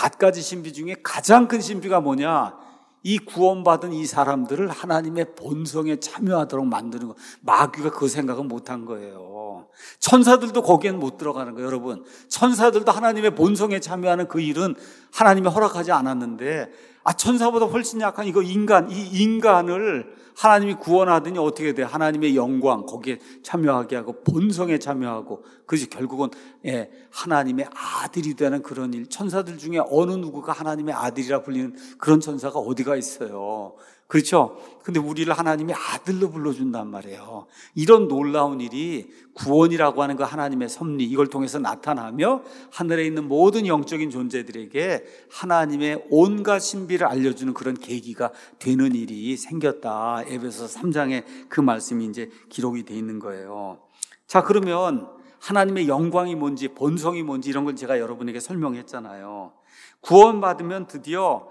중에 가장 큰 신비가 뭐냐? 이 구원받은 이 사람들을 하나님의 본성에 참여하도록 만드는 거. 마귀가 그 생각은 못한 거예요. 천사들도 거기엔 못 들어가는 거예요. 여러분 천사들도 하나님의 본성에 참여하는 그 일은 하나님이 허락하지 않았는데 천사보다 훨씬 약한 이 인간을 하나님이 구원하더니 어떻게 돼? 하나님의 영광 거기에 참여하게 하고 본성에 참여하고 그래서 결국은 하나님의 아들이 되는 그런 일. 천사들 중에 어느 누구가 하나님의 아들이라 불리는 그런 천사가 어디가 있어요? 그렇죠? 근데 우리를 하나님의 아들로 불러준단 말이에요. 이런 놀라운 일이 구원이라고 하는 그 하나님의 섭리, 이걸 통해서 나타나며 하늘에 있는 모든 영적인 존재들에게 하나님의 온갖 신비를 알려주는 그런 계기가 되는 일이 생겼다. 에베소서 3장에 그 말씀이 이제 기록이 돼 있는 거예요. 자, 그러면 하나님의 영광이 뭔지, 본성이 뭔지 이런 걸 제가 여러분에게 설명했잖아요. 구원받으면 드디어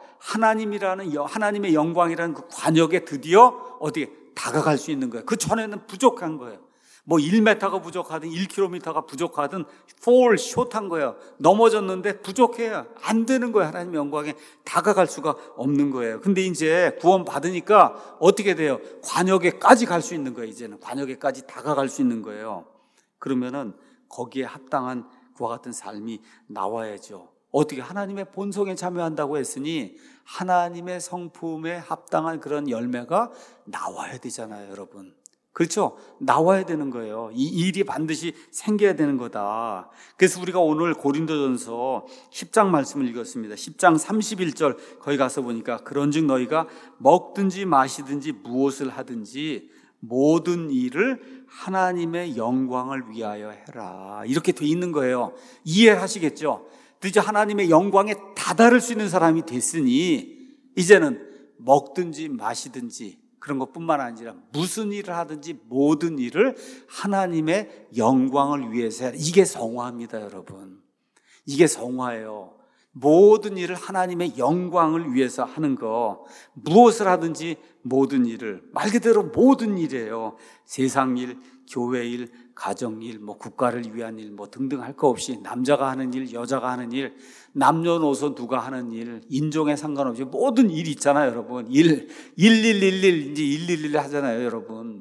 하나님의 영광이라는 그 관역에 드디어 어떻게 다가갈 수 있는 거예요. 그 전에는 부족한 거예요. 뭐 1m가 부족하든 1km가 부족하든 fall short한 거예요. 넘어졌는데 부족해요. 안 되는 거예요. 하나님의 영광에 다가갈 수가 없는 거예요. 근데 이제 구원받으니까 어떻게 돼요? 관역에까지 갈 수 있는 거예요. 이제는 관역에까지 다가갈 수 있는 거예요. 그러면은 거기에 합당한 그와 같은 삶이 나와야죠. 어떻게? 하나님의 본성에 참여한다고 했으니 하나님의 성품에 합당한 그런 열매가 나와야 되잖아요, 여러분. 그렇죠? 나와야 되는 거예요. 이 일이 반드시 생겨야 되는 거다. 그래서 우리가 오늘 고린도전서 10장 말씀을 읽었습니다. 10장 31절 거기 가서 보니까 그런즉 너희가 먹든지 마시든지 무엇을 하든지 모든 일을 하나님의 영광을 위하여 해라. 이렇게 돼 있는 거예요. 이해하시겠죠? 드디어 하나님의 영광에 다다를 수 있는 사람이 됐으니 이제는 먹든지 마시든지 그런 것뿐만 아니라 무슨 일을 하든지 모든 일을 하나님의 영광을 위해서 해라. 이게 성화입니다, 여러분. 이게 성화예요. 모든 일을 하나님의 영광을 위해서 하는 거. 무엇을 하든지 모든 일을, 말 그대로 모든 일이에요. 세상 일, 교회 일, 가정 일, 국가를 위한 일, 등등 할 거 없이 남자가 하는 일, 여자가 하는 일, 남녀노소 누가 하는 일, 인종에 상관없이 모든 일 있잖아요, 여러분. 1111 이제 111 하잖아요, 여러분.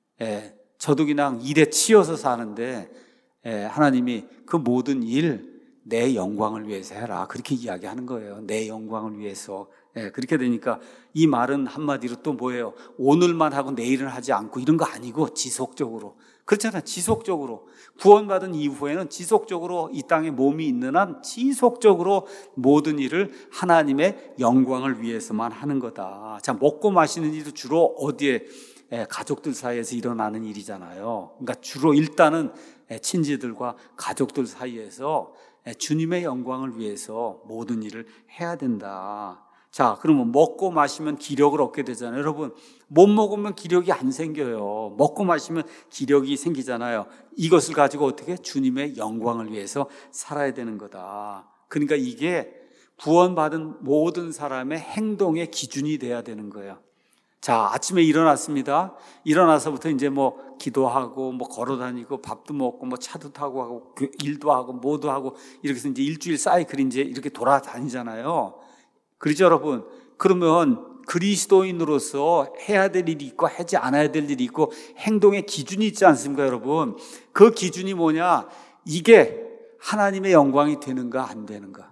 저도 그냥 일에 치여서 사는데 하나님이 그 모든 일 내 영광을 위해서 해라. 그렇게 이야기하는 거예요. 내 영광을 위해서. 그렇게 되니까 이 말은 한마디로 또 뭐예요? 오늘만 하고 내일은 하지 않고 이런 거 아니고 지속적으로. 그렇잖아요. 지속적으로. 구원받은 이후에는 지속적으로 이 땅에 몸이 있는 한 지속적으로 모든 일을 하나님의 영광을 위해서만 하는 거다. 자, 먹고 마시는 일도 주로 어디에? 가족들 사이에서 일어나는 일이잖아요. 그러니까 주로 일단은 친지들과 가족들 사이에서 주님의 영광을 위해서 모든 일을 해야 된다. 자, 그러면 먹고 마시면 기력을 얻게 되잖아요. 여러분, 못 먹으면 기력이 안 생겨요. 먹고 마시면 기력이 생기잖아요. 이것을 가지고 어떻게? 주님의 영광을 위해서 살아야 되는 거다. 그러니까 이게 구원받은 모든 사람의 행동의 기준이 돼야 되는 거예요. 자, 아침에 일어났습니다. 일어나서부터 이제 기도하고 걸어다니고 밥도 먹고 차도 타고 하고 일도 하고 뭐도 하고 이렇게 해서 이제 일주일 사이클이 이제 이렇게 돌아다니잖아요. 그렇죠, 여러분? 그러면 그리스도인으로서 해야 될 일이 있고 하지 않아야 될 일이 있고 행동의 기준이 있지 않습니까, 여러분? 그 기준이 뭐냐? 이게 하나님의 영광이 되는가 안 되는가?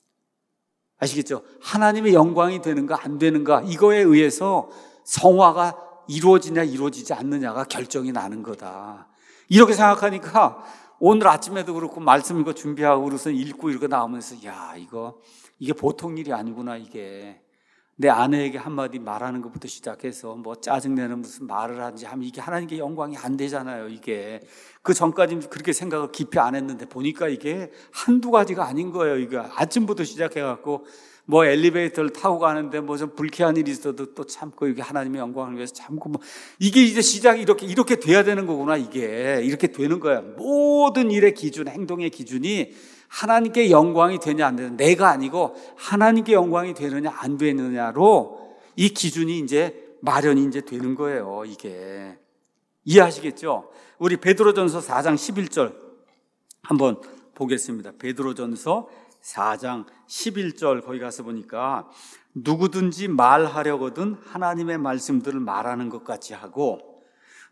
아시겠죠? 하나님의 영광이 되는가 안 되는가? 이거에 의해서 성화가 이루어지냐 이루어지지 않느냐가 결정이 나는 거다. 이렇게 생각하니까 오늘 아침에도 그렇고 말씀 이거 준비하고 그래서 읽고 이렇게 나오면서 이게 보통 일이 아니구나. 이게 내 아내에게 한마디 말하는 것부터 시작해서 짜증내는 무슨 말을 하는지 하면 이게 하나님께 영광이 안 되잖아요. 이게 그 전까지는 그렇게 생각을 깊이 안 했는데 보니까 이게 한두 가지가 아닌 거예요. 이거 아침부터 시작해갖고 엘리베이터를 타고 가는데 좀 불쾌한 일이 있어도 또 참고 이게 하나님의 영광을 위해서 참고 이게 이제 시작이 이렇게 돼야 되는 거구나. 이게 이렇게 되는 거야. 모든 일의 기준, 행동의 기준이 하나님께 영광이 되냐 안 되냐, 내가 아니고 하나님께 영광이 되느냐 안 되느냐로 이 기준이 이제 마련이 이제 되는 거예요. 이게 이해하시겠죠? 우리 베드로전서 4장 11절 한번 보겠습니다. 베드로전서 4장 11절 거기 가서 보니까 누구든지 말하려거든 하나님의 말씀들을 말하는 것 같이 하고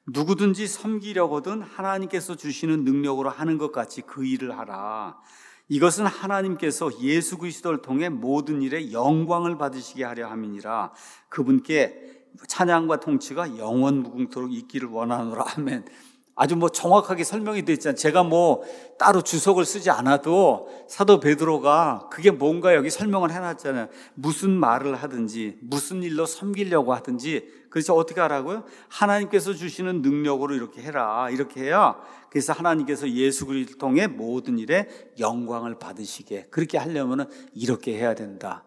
누구든지 섬기려거든 하나님께서 주시는 능력으로 하는 것 같이 그 일을 하라. 이것은 하나님께서 예수 그리스도를 통해 모든 일에 영광을 받으시게 하려 함이니라. 그분께 찬양과 통치가 영원 무궁토록 있기를 원하노라. 아멘. 아주 정확하게 설명이 되어 있잖아요. 제가 따로 주석을 쓰지 않아도 사도 베드로가 그게 뭔가 여기 설명을 해놨잖아요. 무슨 말을 하든지 무슨 일로 섬기려고 하든지, 그래서 어떻게 하라고요? 하나님께서 주시는 능력으로 이렇게 해라. 이렇게 해야, 그래서 하나님께서 예수 그리스도를 통해 모든 일에 영광을 받으시게, 그렇게 하려면 이렇게 해야 된다.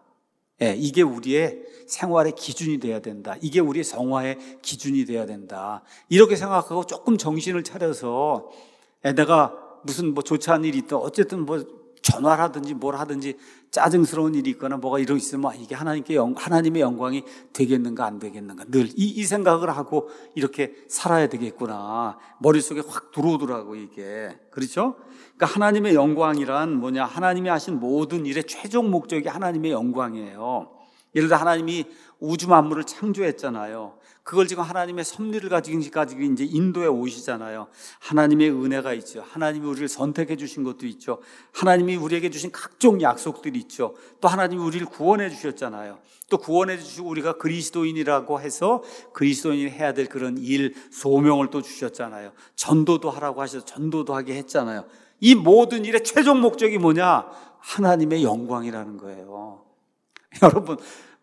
이게 우리의 생활의 기준이 돼야 된다. 이게 우리의 성화의 기준이 돼야 된다. 이렇게 생각하고 조금 정신을 차려서 내가 무슨 좋지 않은 일이 있다, 어쨌든 전화를 하든지 뭘 하든지 짜증스러운 일이 있거나 뭐가 이러고 있으면 이게 하나님의 영광이 되겠는가 안 되겠는가, 늘 이 생각을 하고 이렇게 살아야 되겠구나. 머릿속에 확 들어오더라고 이게. 그렇죠? 그러니까 하나님의 영광이란 뭐냐? 하나님이 하신 모든 일의 최종 목적이 하나님의 영광이에요. 예를 들어 하나님이 우주 만물을 창조했잖아요. 그걸 지금 하나님의 섭리를 가지고 이제 인도에 오시잖아요. 하나님의 은혜가 있죠. 하나님이 우리를 선택해 주신 것도 있죠. 하나님이 우리에게 주신 각종 약속들이 있죠. 또 하나님이 우리를 구원해 주셨잖아요. 또 구원해 주시고 우리가 그리스도인이라고 해서 그리스도인이 해야 될 그런 일, 소명을 또 주셨잖아요. 전도도 하라고 하셔서 전도도 하게 했잖아요. 이 모든 일의 최종 목적이 뭐냐? 하나님의 영광이라는 거예요. 여러분,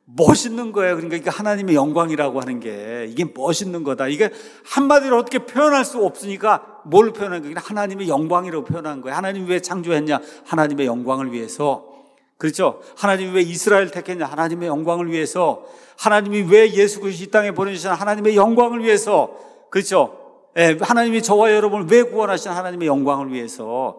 멋있는 거예요. 그러니까 하나님의 영광이라고 하는 게 이게 멋있는 거다. 이게 한마디로 어떻게 표현할 수 없으니까 뭘 표현한 거예요? 하나님의 영광이라고 표현한 거예요. 하나님이 왜 창조했냐? 하나님의 영광을 위해서. 그렇죠? 하나님이 왜 이스라엘 택했냐? 하나님의 영광을 위해서. 하나님이 왜 예수 그리스도 이 땅에 보내주셨냐? 하나님의 영광을 위해서. 그렇죠? 하나님이 저와 여러분을 왜 구원하시냐? 하나님의 영광을 위해서.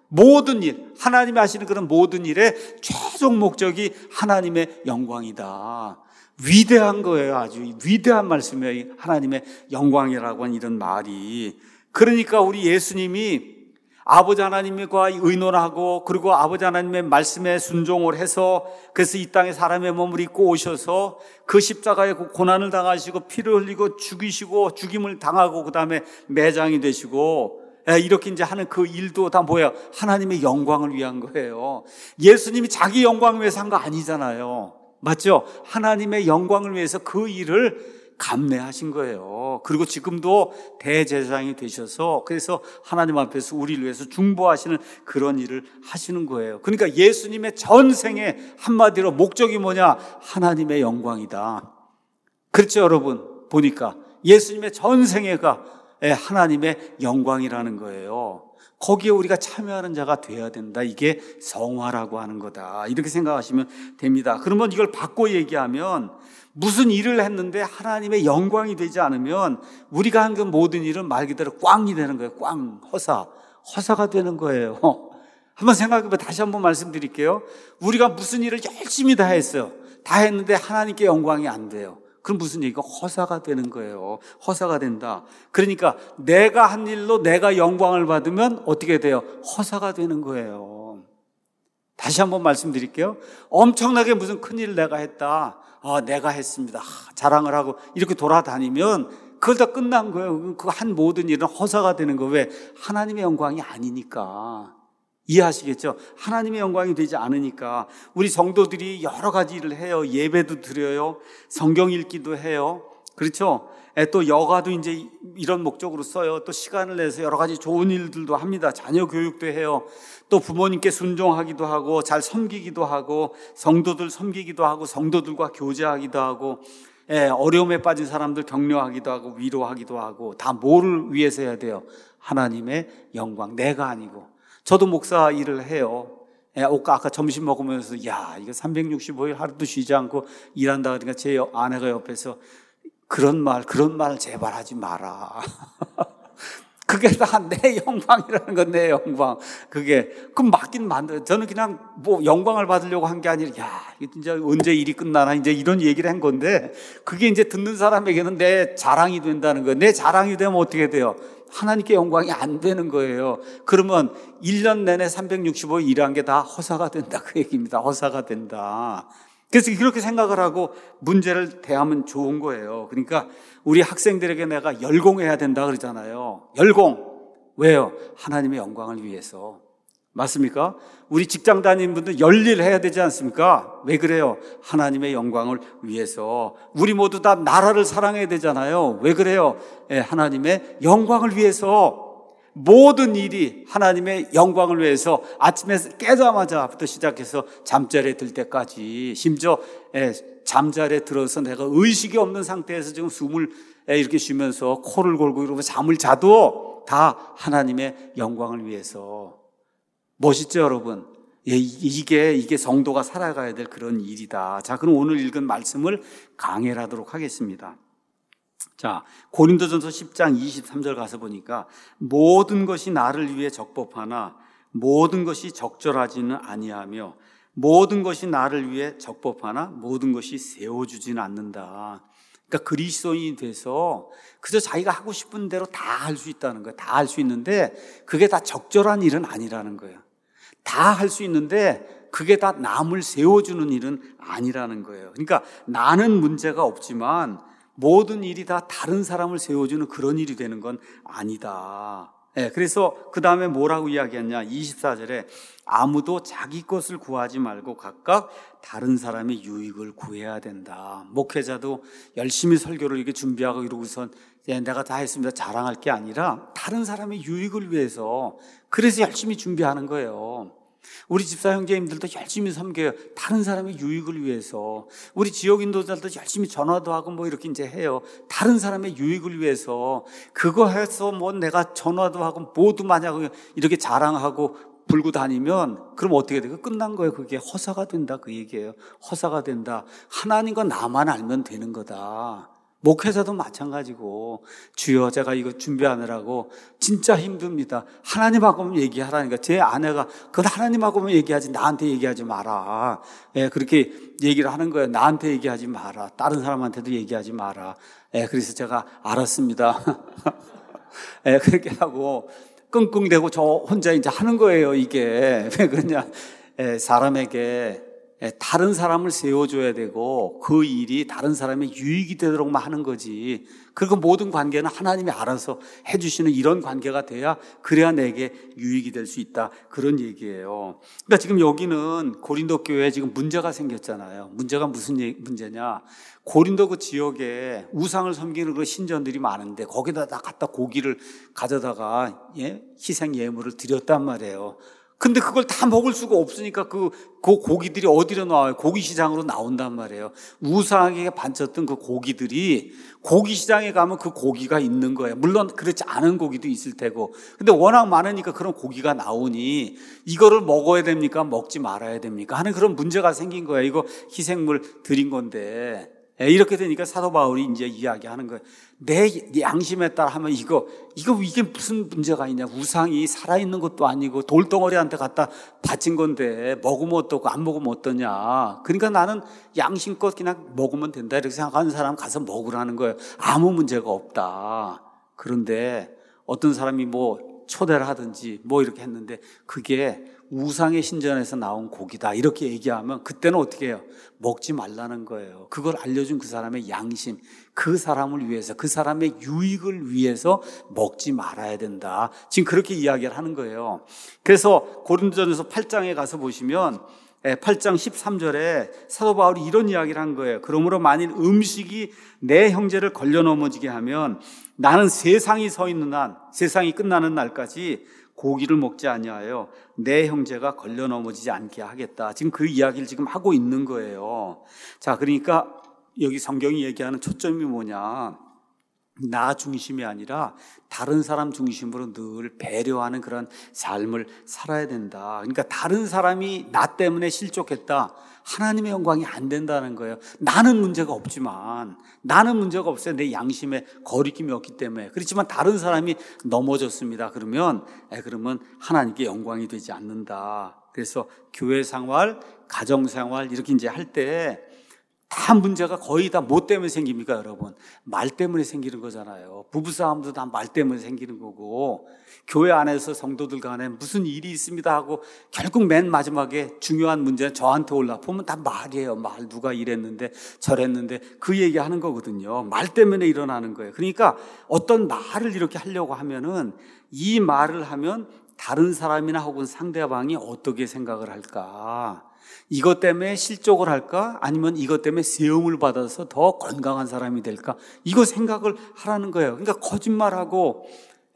모든 일, 하나님이 하시는 그런 모든 일의 최종 목적이 하나님의 영광이다. 위대한 거예요. 아주 위대한 말씀이에요. 하나님의 영광이라고 하는 이런 말이. 그러니까 우리 예수님이 아버지 하나님과 의논하고, 그리고 아버지 하나님의 말씀에 순종을 해서, 그래서 이 땅에 사람의 몸을 입고 오셔서 그 십자가에 고난을 당하시고 피를 흘리고 죽이시고 죽임을 당하고 그 다음에 매장이 되시고, 이렇게 이제 하는 그 일도 다 뭐예요? 하나님의 영광을 위한 거예요. 예수님이 자기 영광을 위해서 한 거 아니잖아요. 맞죠? 하나님의 영광을 위해서 그 일을 감내하신 거예요. 그리고 지금도 대제사장이 되셔서, 그래서 하나님 앞에서 우리를 위해서 중보하시는 그런 일을 하시는 거예요. 그러니까 예수님의 전생의 한마디로 목적이 뭐냐? 하나님의 영광이다. 그렇죠, 여러분? 보니까 예수님의 전생애가 하나님의 영광이라는 거예요. 거기에 우리가 참여하는 자가 되어야 된다. 이게 성화라고 하는 거다. 이렇게 생각하시면 됩니다. 그러면 이걸 바꿔 얘기하면, 무슨 일을 했는데 하나님의 영광이 되지 않으면 우리가 한 그 모든 일은 말 그대로 꽝이 되는 거예요. 꽝, 허사가 되는 거예요. 한번 생각해봐. 다시 한번 말씀드릴게요. 우리가 무슨 일을 열심히 다 했어요. 다 했는데 하나님께 영광이 안 돼요. 그럼 무슨 얘기가? 허사가 되는 거예요. 허사가 된다. 그러니까 내가 한 일로 내가 영광을 받으면 어떻게 돼요? 허사가 되는 거예요. 다시 한번 말씀드릴게요. 엄청나게 무슨 큰일을 내가 했다. 내가 했습니다. 자랑을 하고 이렇게 돌아다니면 그걸 다 끝난 거예요. 그 한 모든 일은 허사가 되는 거예요. 왜? 하나님의 영광이 아니니까. 이해하시겠죠? 하나님의 영광이 되지 않으니까. 우리 성도들이 여러 가지 일을 해요. 예배도 드려요. 성경 읽기도 해요. 그렇죠? 또 여가도 이제 이런 목적으로 써요. 또 시간을 내서 여러 가지 좋은 일들도 합니다. 자녀 교육도 해요. 또 부모님께 순종하기도 하고, 잘 섬기기도 하고, 성도들 섬기기도 하고, 성도들과 교제하기도 하고, 어려움에 빠진 사람들 격려하기도 하고, 위로하기도 하고, 다 뭐를 위해서 해야 돼요? 하나님의 영광, 내가 아니고. 저도 목사 일을 해요. 아까 점심 먹으면서 이거 365일 하루도 쉬지 않고 일한다 그러니까 제 아내가 옆에서 그런 말 제발 하지 마라. 그게 다 내 영광이라는 건 내 영광. 그럼 맞긴 맞아요. 저는 그냥 영광을 받으려고 한 게 아니라, 이게 진짜 언제 일이 끝나나, 이제 이런 얘기를 한 건데, 그게 이제 듣는 사람에게는 내 자랑이 된다는 거예요. 내 자랑이 되면 어떻게 돼요? 하나님께 영광이 안 되는 거예요. 그러면 1년 내내 365일 일한 게 다 허사가 된다. 그 얘기입니다. 허사가 된다. 그래서 그렇게 생각을 하고 문제를 대하면 좋은 거예요. 그러니까 우리 학생들에게 내가 열공해야 된다 그러잖아요. 열공. 왜요? 하나님의 영광을 위해서. 맞습니까? 우리 직장 다니는 분들 열일해야 되지 않습니까? 왜 그래요? 하나님의 영광을 위해서. 우리 모두 다 나라를 사랑해야 되잖아요. 왜 그래요? 하나님의 영광을 위해서. 모든 일이 하나님의 영광을 위해서 아침에 깨자마자부터 시작해서 잠자리에 들 때까지, 심지어 잠자리에 들어서 내가 의식이 없는 상태에서 지금 숨을 이렇게 쉬면서 코를 골고 이러고 잠을 자도 다 하나님의 영광을 위해서. 멋있죠, 여러분? 이게 성도가 살아가야 될 그런 일이다. 자, 그럼 오늘 읽은 말씀을 강해하도록 하겠습니다. 자, 고린도전서 10장 23절 가서 보니까 모든 것이 나를 위해 적법하나 모든 것이 적절하지는 아니하며 모든 것이 나를 위해 적법하나 모든 것이 세워주지는 않는다. 그러니까 그리스도인이 돼서 그저 자기가 하고 싶은 대로 다 할 수 있다는 거예요. 다 할 수 있는데 그게 다 적절한 일은 아니라는 거예요. 다 할 수 있는데 그게 다 남을 세워주는 일은 아니라는 거예요. 그러니까 나는 문제가 없지만 모든 일이 다 다른 사람을 세워주는 그런 일이 되는 건 아니다. 그래서 그 다음에 뭐라고 이야기했냐? 24절에 아무도 자기 것을 구하지 말고 각각 다른 사람의 유익을 구해야 된다. 목회자도 열심히 설교를 이렇게 준비하고 이러고선 내가 다 했습니다 자랑할 게 아니라 다른 사람의 유익을 위해서, 그래서 열심히 준비하는 거예요. 우리 집사 형제님들도 열심히 섬겨요. 다른 사람의 유익을 위해서. 우리 지역 인도자들도 열심히 전화도 하고 뭐 이렇게 이제 해요. 다른 사람의 유익을 위해서. 그거 해서 뭐 내가 전화도 하고 모두 만약 이렇게 자랑하고 불고 다니면 그럼 어떻게 돼요? 끝난 거예요. 그게 허사가 된다 그 얘기예요. 허사가 된다. 하나님과 나만 알면 되는 거다. 목회자도 마찬가지고, 주여 제가 이거 준비하느라고 진짜 힘듭니다. 하나님하고만 얘기하라니까. 제 아내가 그건 하나님하고만 얘기하지 나한테 얘기하지 마라. 그렇게 얘기를 하는 거예요. 나한테 얘기하지 마라. 다른 사람한테도 얘기하지 마라. 그래서 제가 알았습니다. 그렇게 하고 끙끙대고 저 혼자 이제 하는 거예요. 이게 왜 그러냐? 사람에게 다른 사람을 세워줘야 되고 그 일이 다른 사람의 유익이 되도록만 하는 거지. 그리고 모든 관계는 하나님이 알아서 해주시는 이런 관계가 돼야, 그래야 내게 유익이 될 수 있다, 그런 얘기예요. 그러니까 지금 여기는 고린도 교회에 지금 문제가 생겼잖아요. 문제가 무슨 문제냐? 고린도 그 지역에 우상을 섬기는 그 신전들이 많은데 거기다 다 갖다 고기를 가져다가 희생 예물을 드렸단 말이에요. 근데 그걸 다 먹을 수가 없으니까 그 고기들이 어디로 나와요? 고기 시장으로 나온단 말이에요. 우상에게 바쳤던 그 고기들이 고기 시장에 가면 그 고기가 있는 거예요. 물론 그렇지 않은 고기도 있을 테고. 근데 워낙 많으니까 그런 고기가 나오니 이거를 먹어야 됩니까? 먹지 말아야 됩니까? 하는 그런 문제가 생긴 거예요. 이거 희생물 드린 건데. 이렇게 되니까 사도 바울이 이제 이야기하는 거예요. 내 양심에 따라 하면 이게 무슨 문제가 있냐? 우상이 살아있는 것도 아니고 돌덩어리한테 갖다 바친 건데 먹으면 어떻고 안 먹으면 어떠냐? 그러니까 나는 양심껏 그냥 먹으면 된다 이렇게 생각하는 사람 가서 먹으라는 거예요. 아무 문제가 없다. 그런데 어떤 사람이 뭐 초대를 하든지 뭐 이렇게 했는데 그게 우상의 신전에서 나온 고기다 이렇게 얘기하면 그때는 어떻게 해요? 먹지 말라는 거예요. 그걸 알려준 그 사람의 양심, 그 사람을 위해서, 그 사람의 유익을 위해서 먹지 말아야 된다. 지금 그렇게 이야기를 하는 거예요. 그래서 고린도전서 8장에 가서 보시면 8장 13절에 사도 바울이 이런 이야기를 한 거예요. 그러므로 만일 음식이 내 형제를 걸려 넘어지게 하면 나는 세상이 서 있는 한, 세상이 끝나는 날까지 고기를 먹지 아니하여 내 형제가 걸려 넘어지지 않게 하겠다. 지금 그 이야기를 지금 하고 있는 거예요. 자, 그러니까 여기 성경이 얘기하는 초점이 뭐냐? 나 중심이 아니라 다른 사람 중심으로 늘 배려하는 그런 삶을 살아야 된다. 그러니까 다른 사람이 나 때문에 실족했다, 하나님의 영광이 안 된다는 거예요. 나는 문제가 없지만, 나는 문제가 없어요. 내 양심에 거리낌이 없기 때문에. 그렇지만 다른 사람이 넘어졌습니다. 그러면 하나님께 영광이 되지 않는다. 그래서 교회 생활, 가정 생활 이렇게 이제 할 때 다 문제가 거의 다 뭐 때문에 생깁니까, 여러분? 말 때문에 생기는 거잖아요. 부부싸움도 다 말 때문에 생기는 거고, 교회 안에서 성도들 간에 무슨 일이 있습니다 하고 결국 맨 마지막에 중요한 문제는 저한테 보면 다 말이에요. 말, 누가 이랬는데 저랬는데 그 얘기하는 거거든요. 말 때문에 일어나는 거예요. 그러니까 어떤 말을 이렇게 하려고 하면은 이 말을 하면 다른 사람이나 혹은 상대방이 어떻게 생각을 할까? 이것 때문에 실족을 할까? 아니면 이것 때문에 세움을 받아서 더 건강한 사람이 될까? 이거 생각을 하라는 거예요. 그러니까 거짓말하고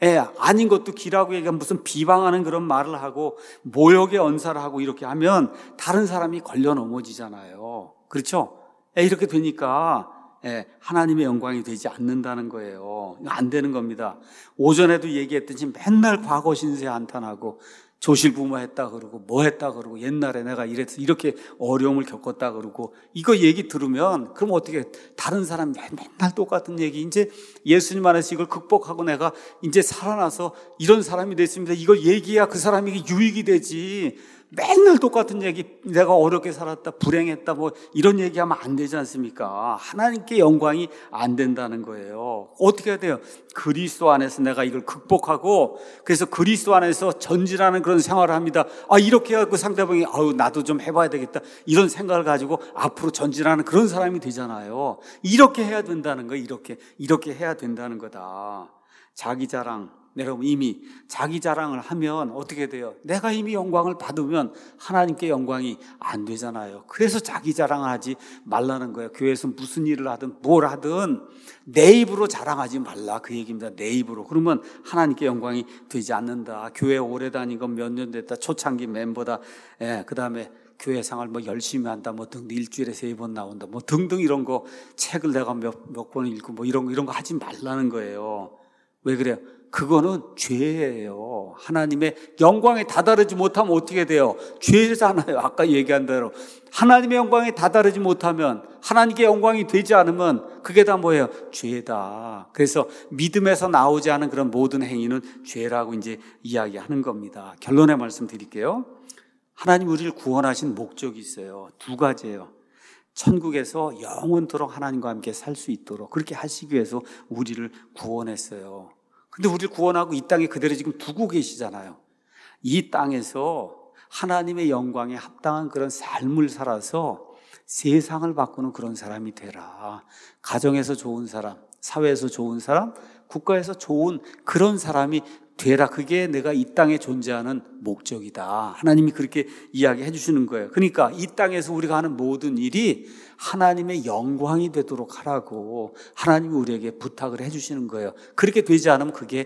아닌 것도 기라고 얘기하면 무슨 비방하는 그런 말을 하고 모욕의 언사를 하고 이렇게 하면 다른 사람이 걸려 넘어지잖아요. 그렇죠? 이렇게 되니까 하나님의 영광이 되지 않는다는 거예요. 안 되는 겁니다. 오전에도 얘기했듯이 맨날 과거 신세 한탄하고 조실부모 했다 그러고 뭐 했다 그러고 옛날에 내가 이래서 이렇게 어려움을 겪었다 그러고 이거 얘기 들으면 그럼 어떻게 다른 사람 맨날 똑같은 얘기 이제 예수님 안에서 이걸 극복하고 내가 이제 살아나서 이런 사람이 됐습니다. 이걸 얘기해야 그 사람에게 유익이 되지. 맨날 똑같은 얘기 내가 어렵게 살았다 불행했다 뭐 이런 얘기하면 안 되지 않습니까? 하나님께 영광이 안 된다는 거예요. 어떻게 해야 돼요? 그리스도 안에서 내가 이걸 극복하고 그래서 그리스도 안에서 전진하는 그런 생활을 합니다. 이렇게 해야 그 상대방이 나도 좀 해봐야 되겠다 이런 생각을 가지고 앞으로 전진하는 그런 사람이 되잖아요. 이렇게 해야 된다는 거예요. 이렇게 해야 된다는 거다. 자기 자랑 여러분 이미 자기 자랑을 하면 어떻게 돼요? 내가 이미 영광을 받으면 하나님께 영광이 안 되잖아요. 그래서 자기 자랑을 하지 말라는 거예요. 교회에서 무슨 일을 하든 뭘 하든 내 입으로 자랑하지 말라 그 얘기입니다. 내 입으로. 그러면 하나님께 영광이 되지 않는다. 교회 오래 다닌 건 몇 년 됐다. 초창기 멤버다. 그 다음에 교회 생활 뭐 열심히 한다, 뭐 등등 일주일에 3번 나온다, 뭐 등등 이런 거 책을 내가 몇 권 읽고 뭐 이런 거 하지 말라는 거예요. 왜 그래요? 그거는 죄예요. 하나님의 영광에 다다르지 못하면 어떻게 돼요? 죄잖아요. 아까 얘기한 대로 하나님의 영광에 다다르지 못하면 하나님께 영광이 되지 않으면 그게 다 뭐예요? 죄다. 그래서 믿음에서 나오지 않은 그런 모든 행위는 죄라고 이제 이야기하는 겁니다. 결론의 말씀 드릴게요. 하나님 우리를 구원하신 목적이 있어요. 2가지예요. 천국에서 영원토록 하나님과 함께 살 수 있도록 그렇게 하시기 위해서 우리를 구원했어요. 근데 우리를 구원하고 이 땅에 그대로 지금 두고 계시잖아요. 이 땅에서 하나님의 영광에 합당한 그런 삶을 살아서 세상을 바꾸는 그런 사람이 되라. 가정에서 좋은 사람, 사회에서 좋은 사람, 국가에서 좋은 그런 사람이 되라. 그게 내가 이 땅에 존재하는 목적이다. 하나님이 그렇게 이야기해 주시는 거예요. 그러니까 이 땅에서 우리가 하는 모든 일이 하나님의 영광이 되도록 하라고 하나님이 우리에게 부탁을 해 주시는 거예요. 그렇게 되지 않으면 그게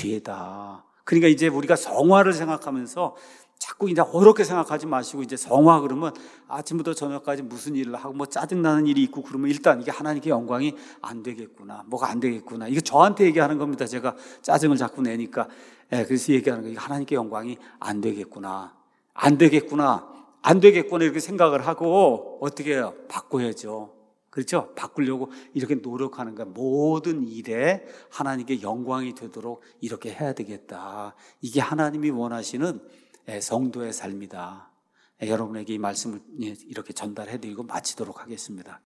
죄다. 그러니까 이제 우리가 성화를 생각하면서 자꾸 이제 어렵게 생각하지 마시고 이제 성화 그러면 아침부터 저녁까지 무슨 일을 하고 뭐 짜증나는 일이 있고 그러면 일단 이게 하나님께 영광이 안 되겠구나. 뭐가 안 되겠구나. 이거 저한테 얘기하는 겁니다. 제가 짜증을 자꾸 내니까. 그래서 얘기하는 거예요. 하나님께 영광이 안 되겠구나. 안 되겠구나. 안 되겠구나. 이렇게 생각을 하고 어떻게 해요? 바꿔야죠. 그렇죠? 바꾸려고 이렇게 노력하는 거야. 모든 일에 하나님께 영광이 되도록 이렇게 해야 되겠다. 이게 하나님이 원하시는 성도의 삶이다. 여러분에게 이 말씀을 이렇게 전달해드리고 마치도록 하겠습니다.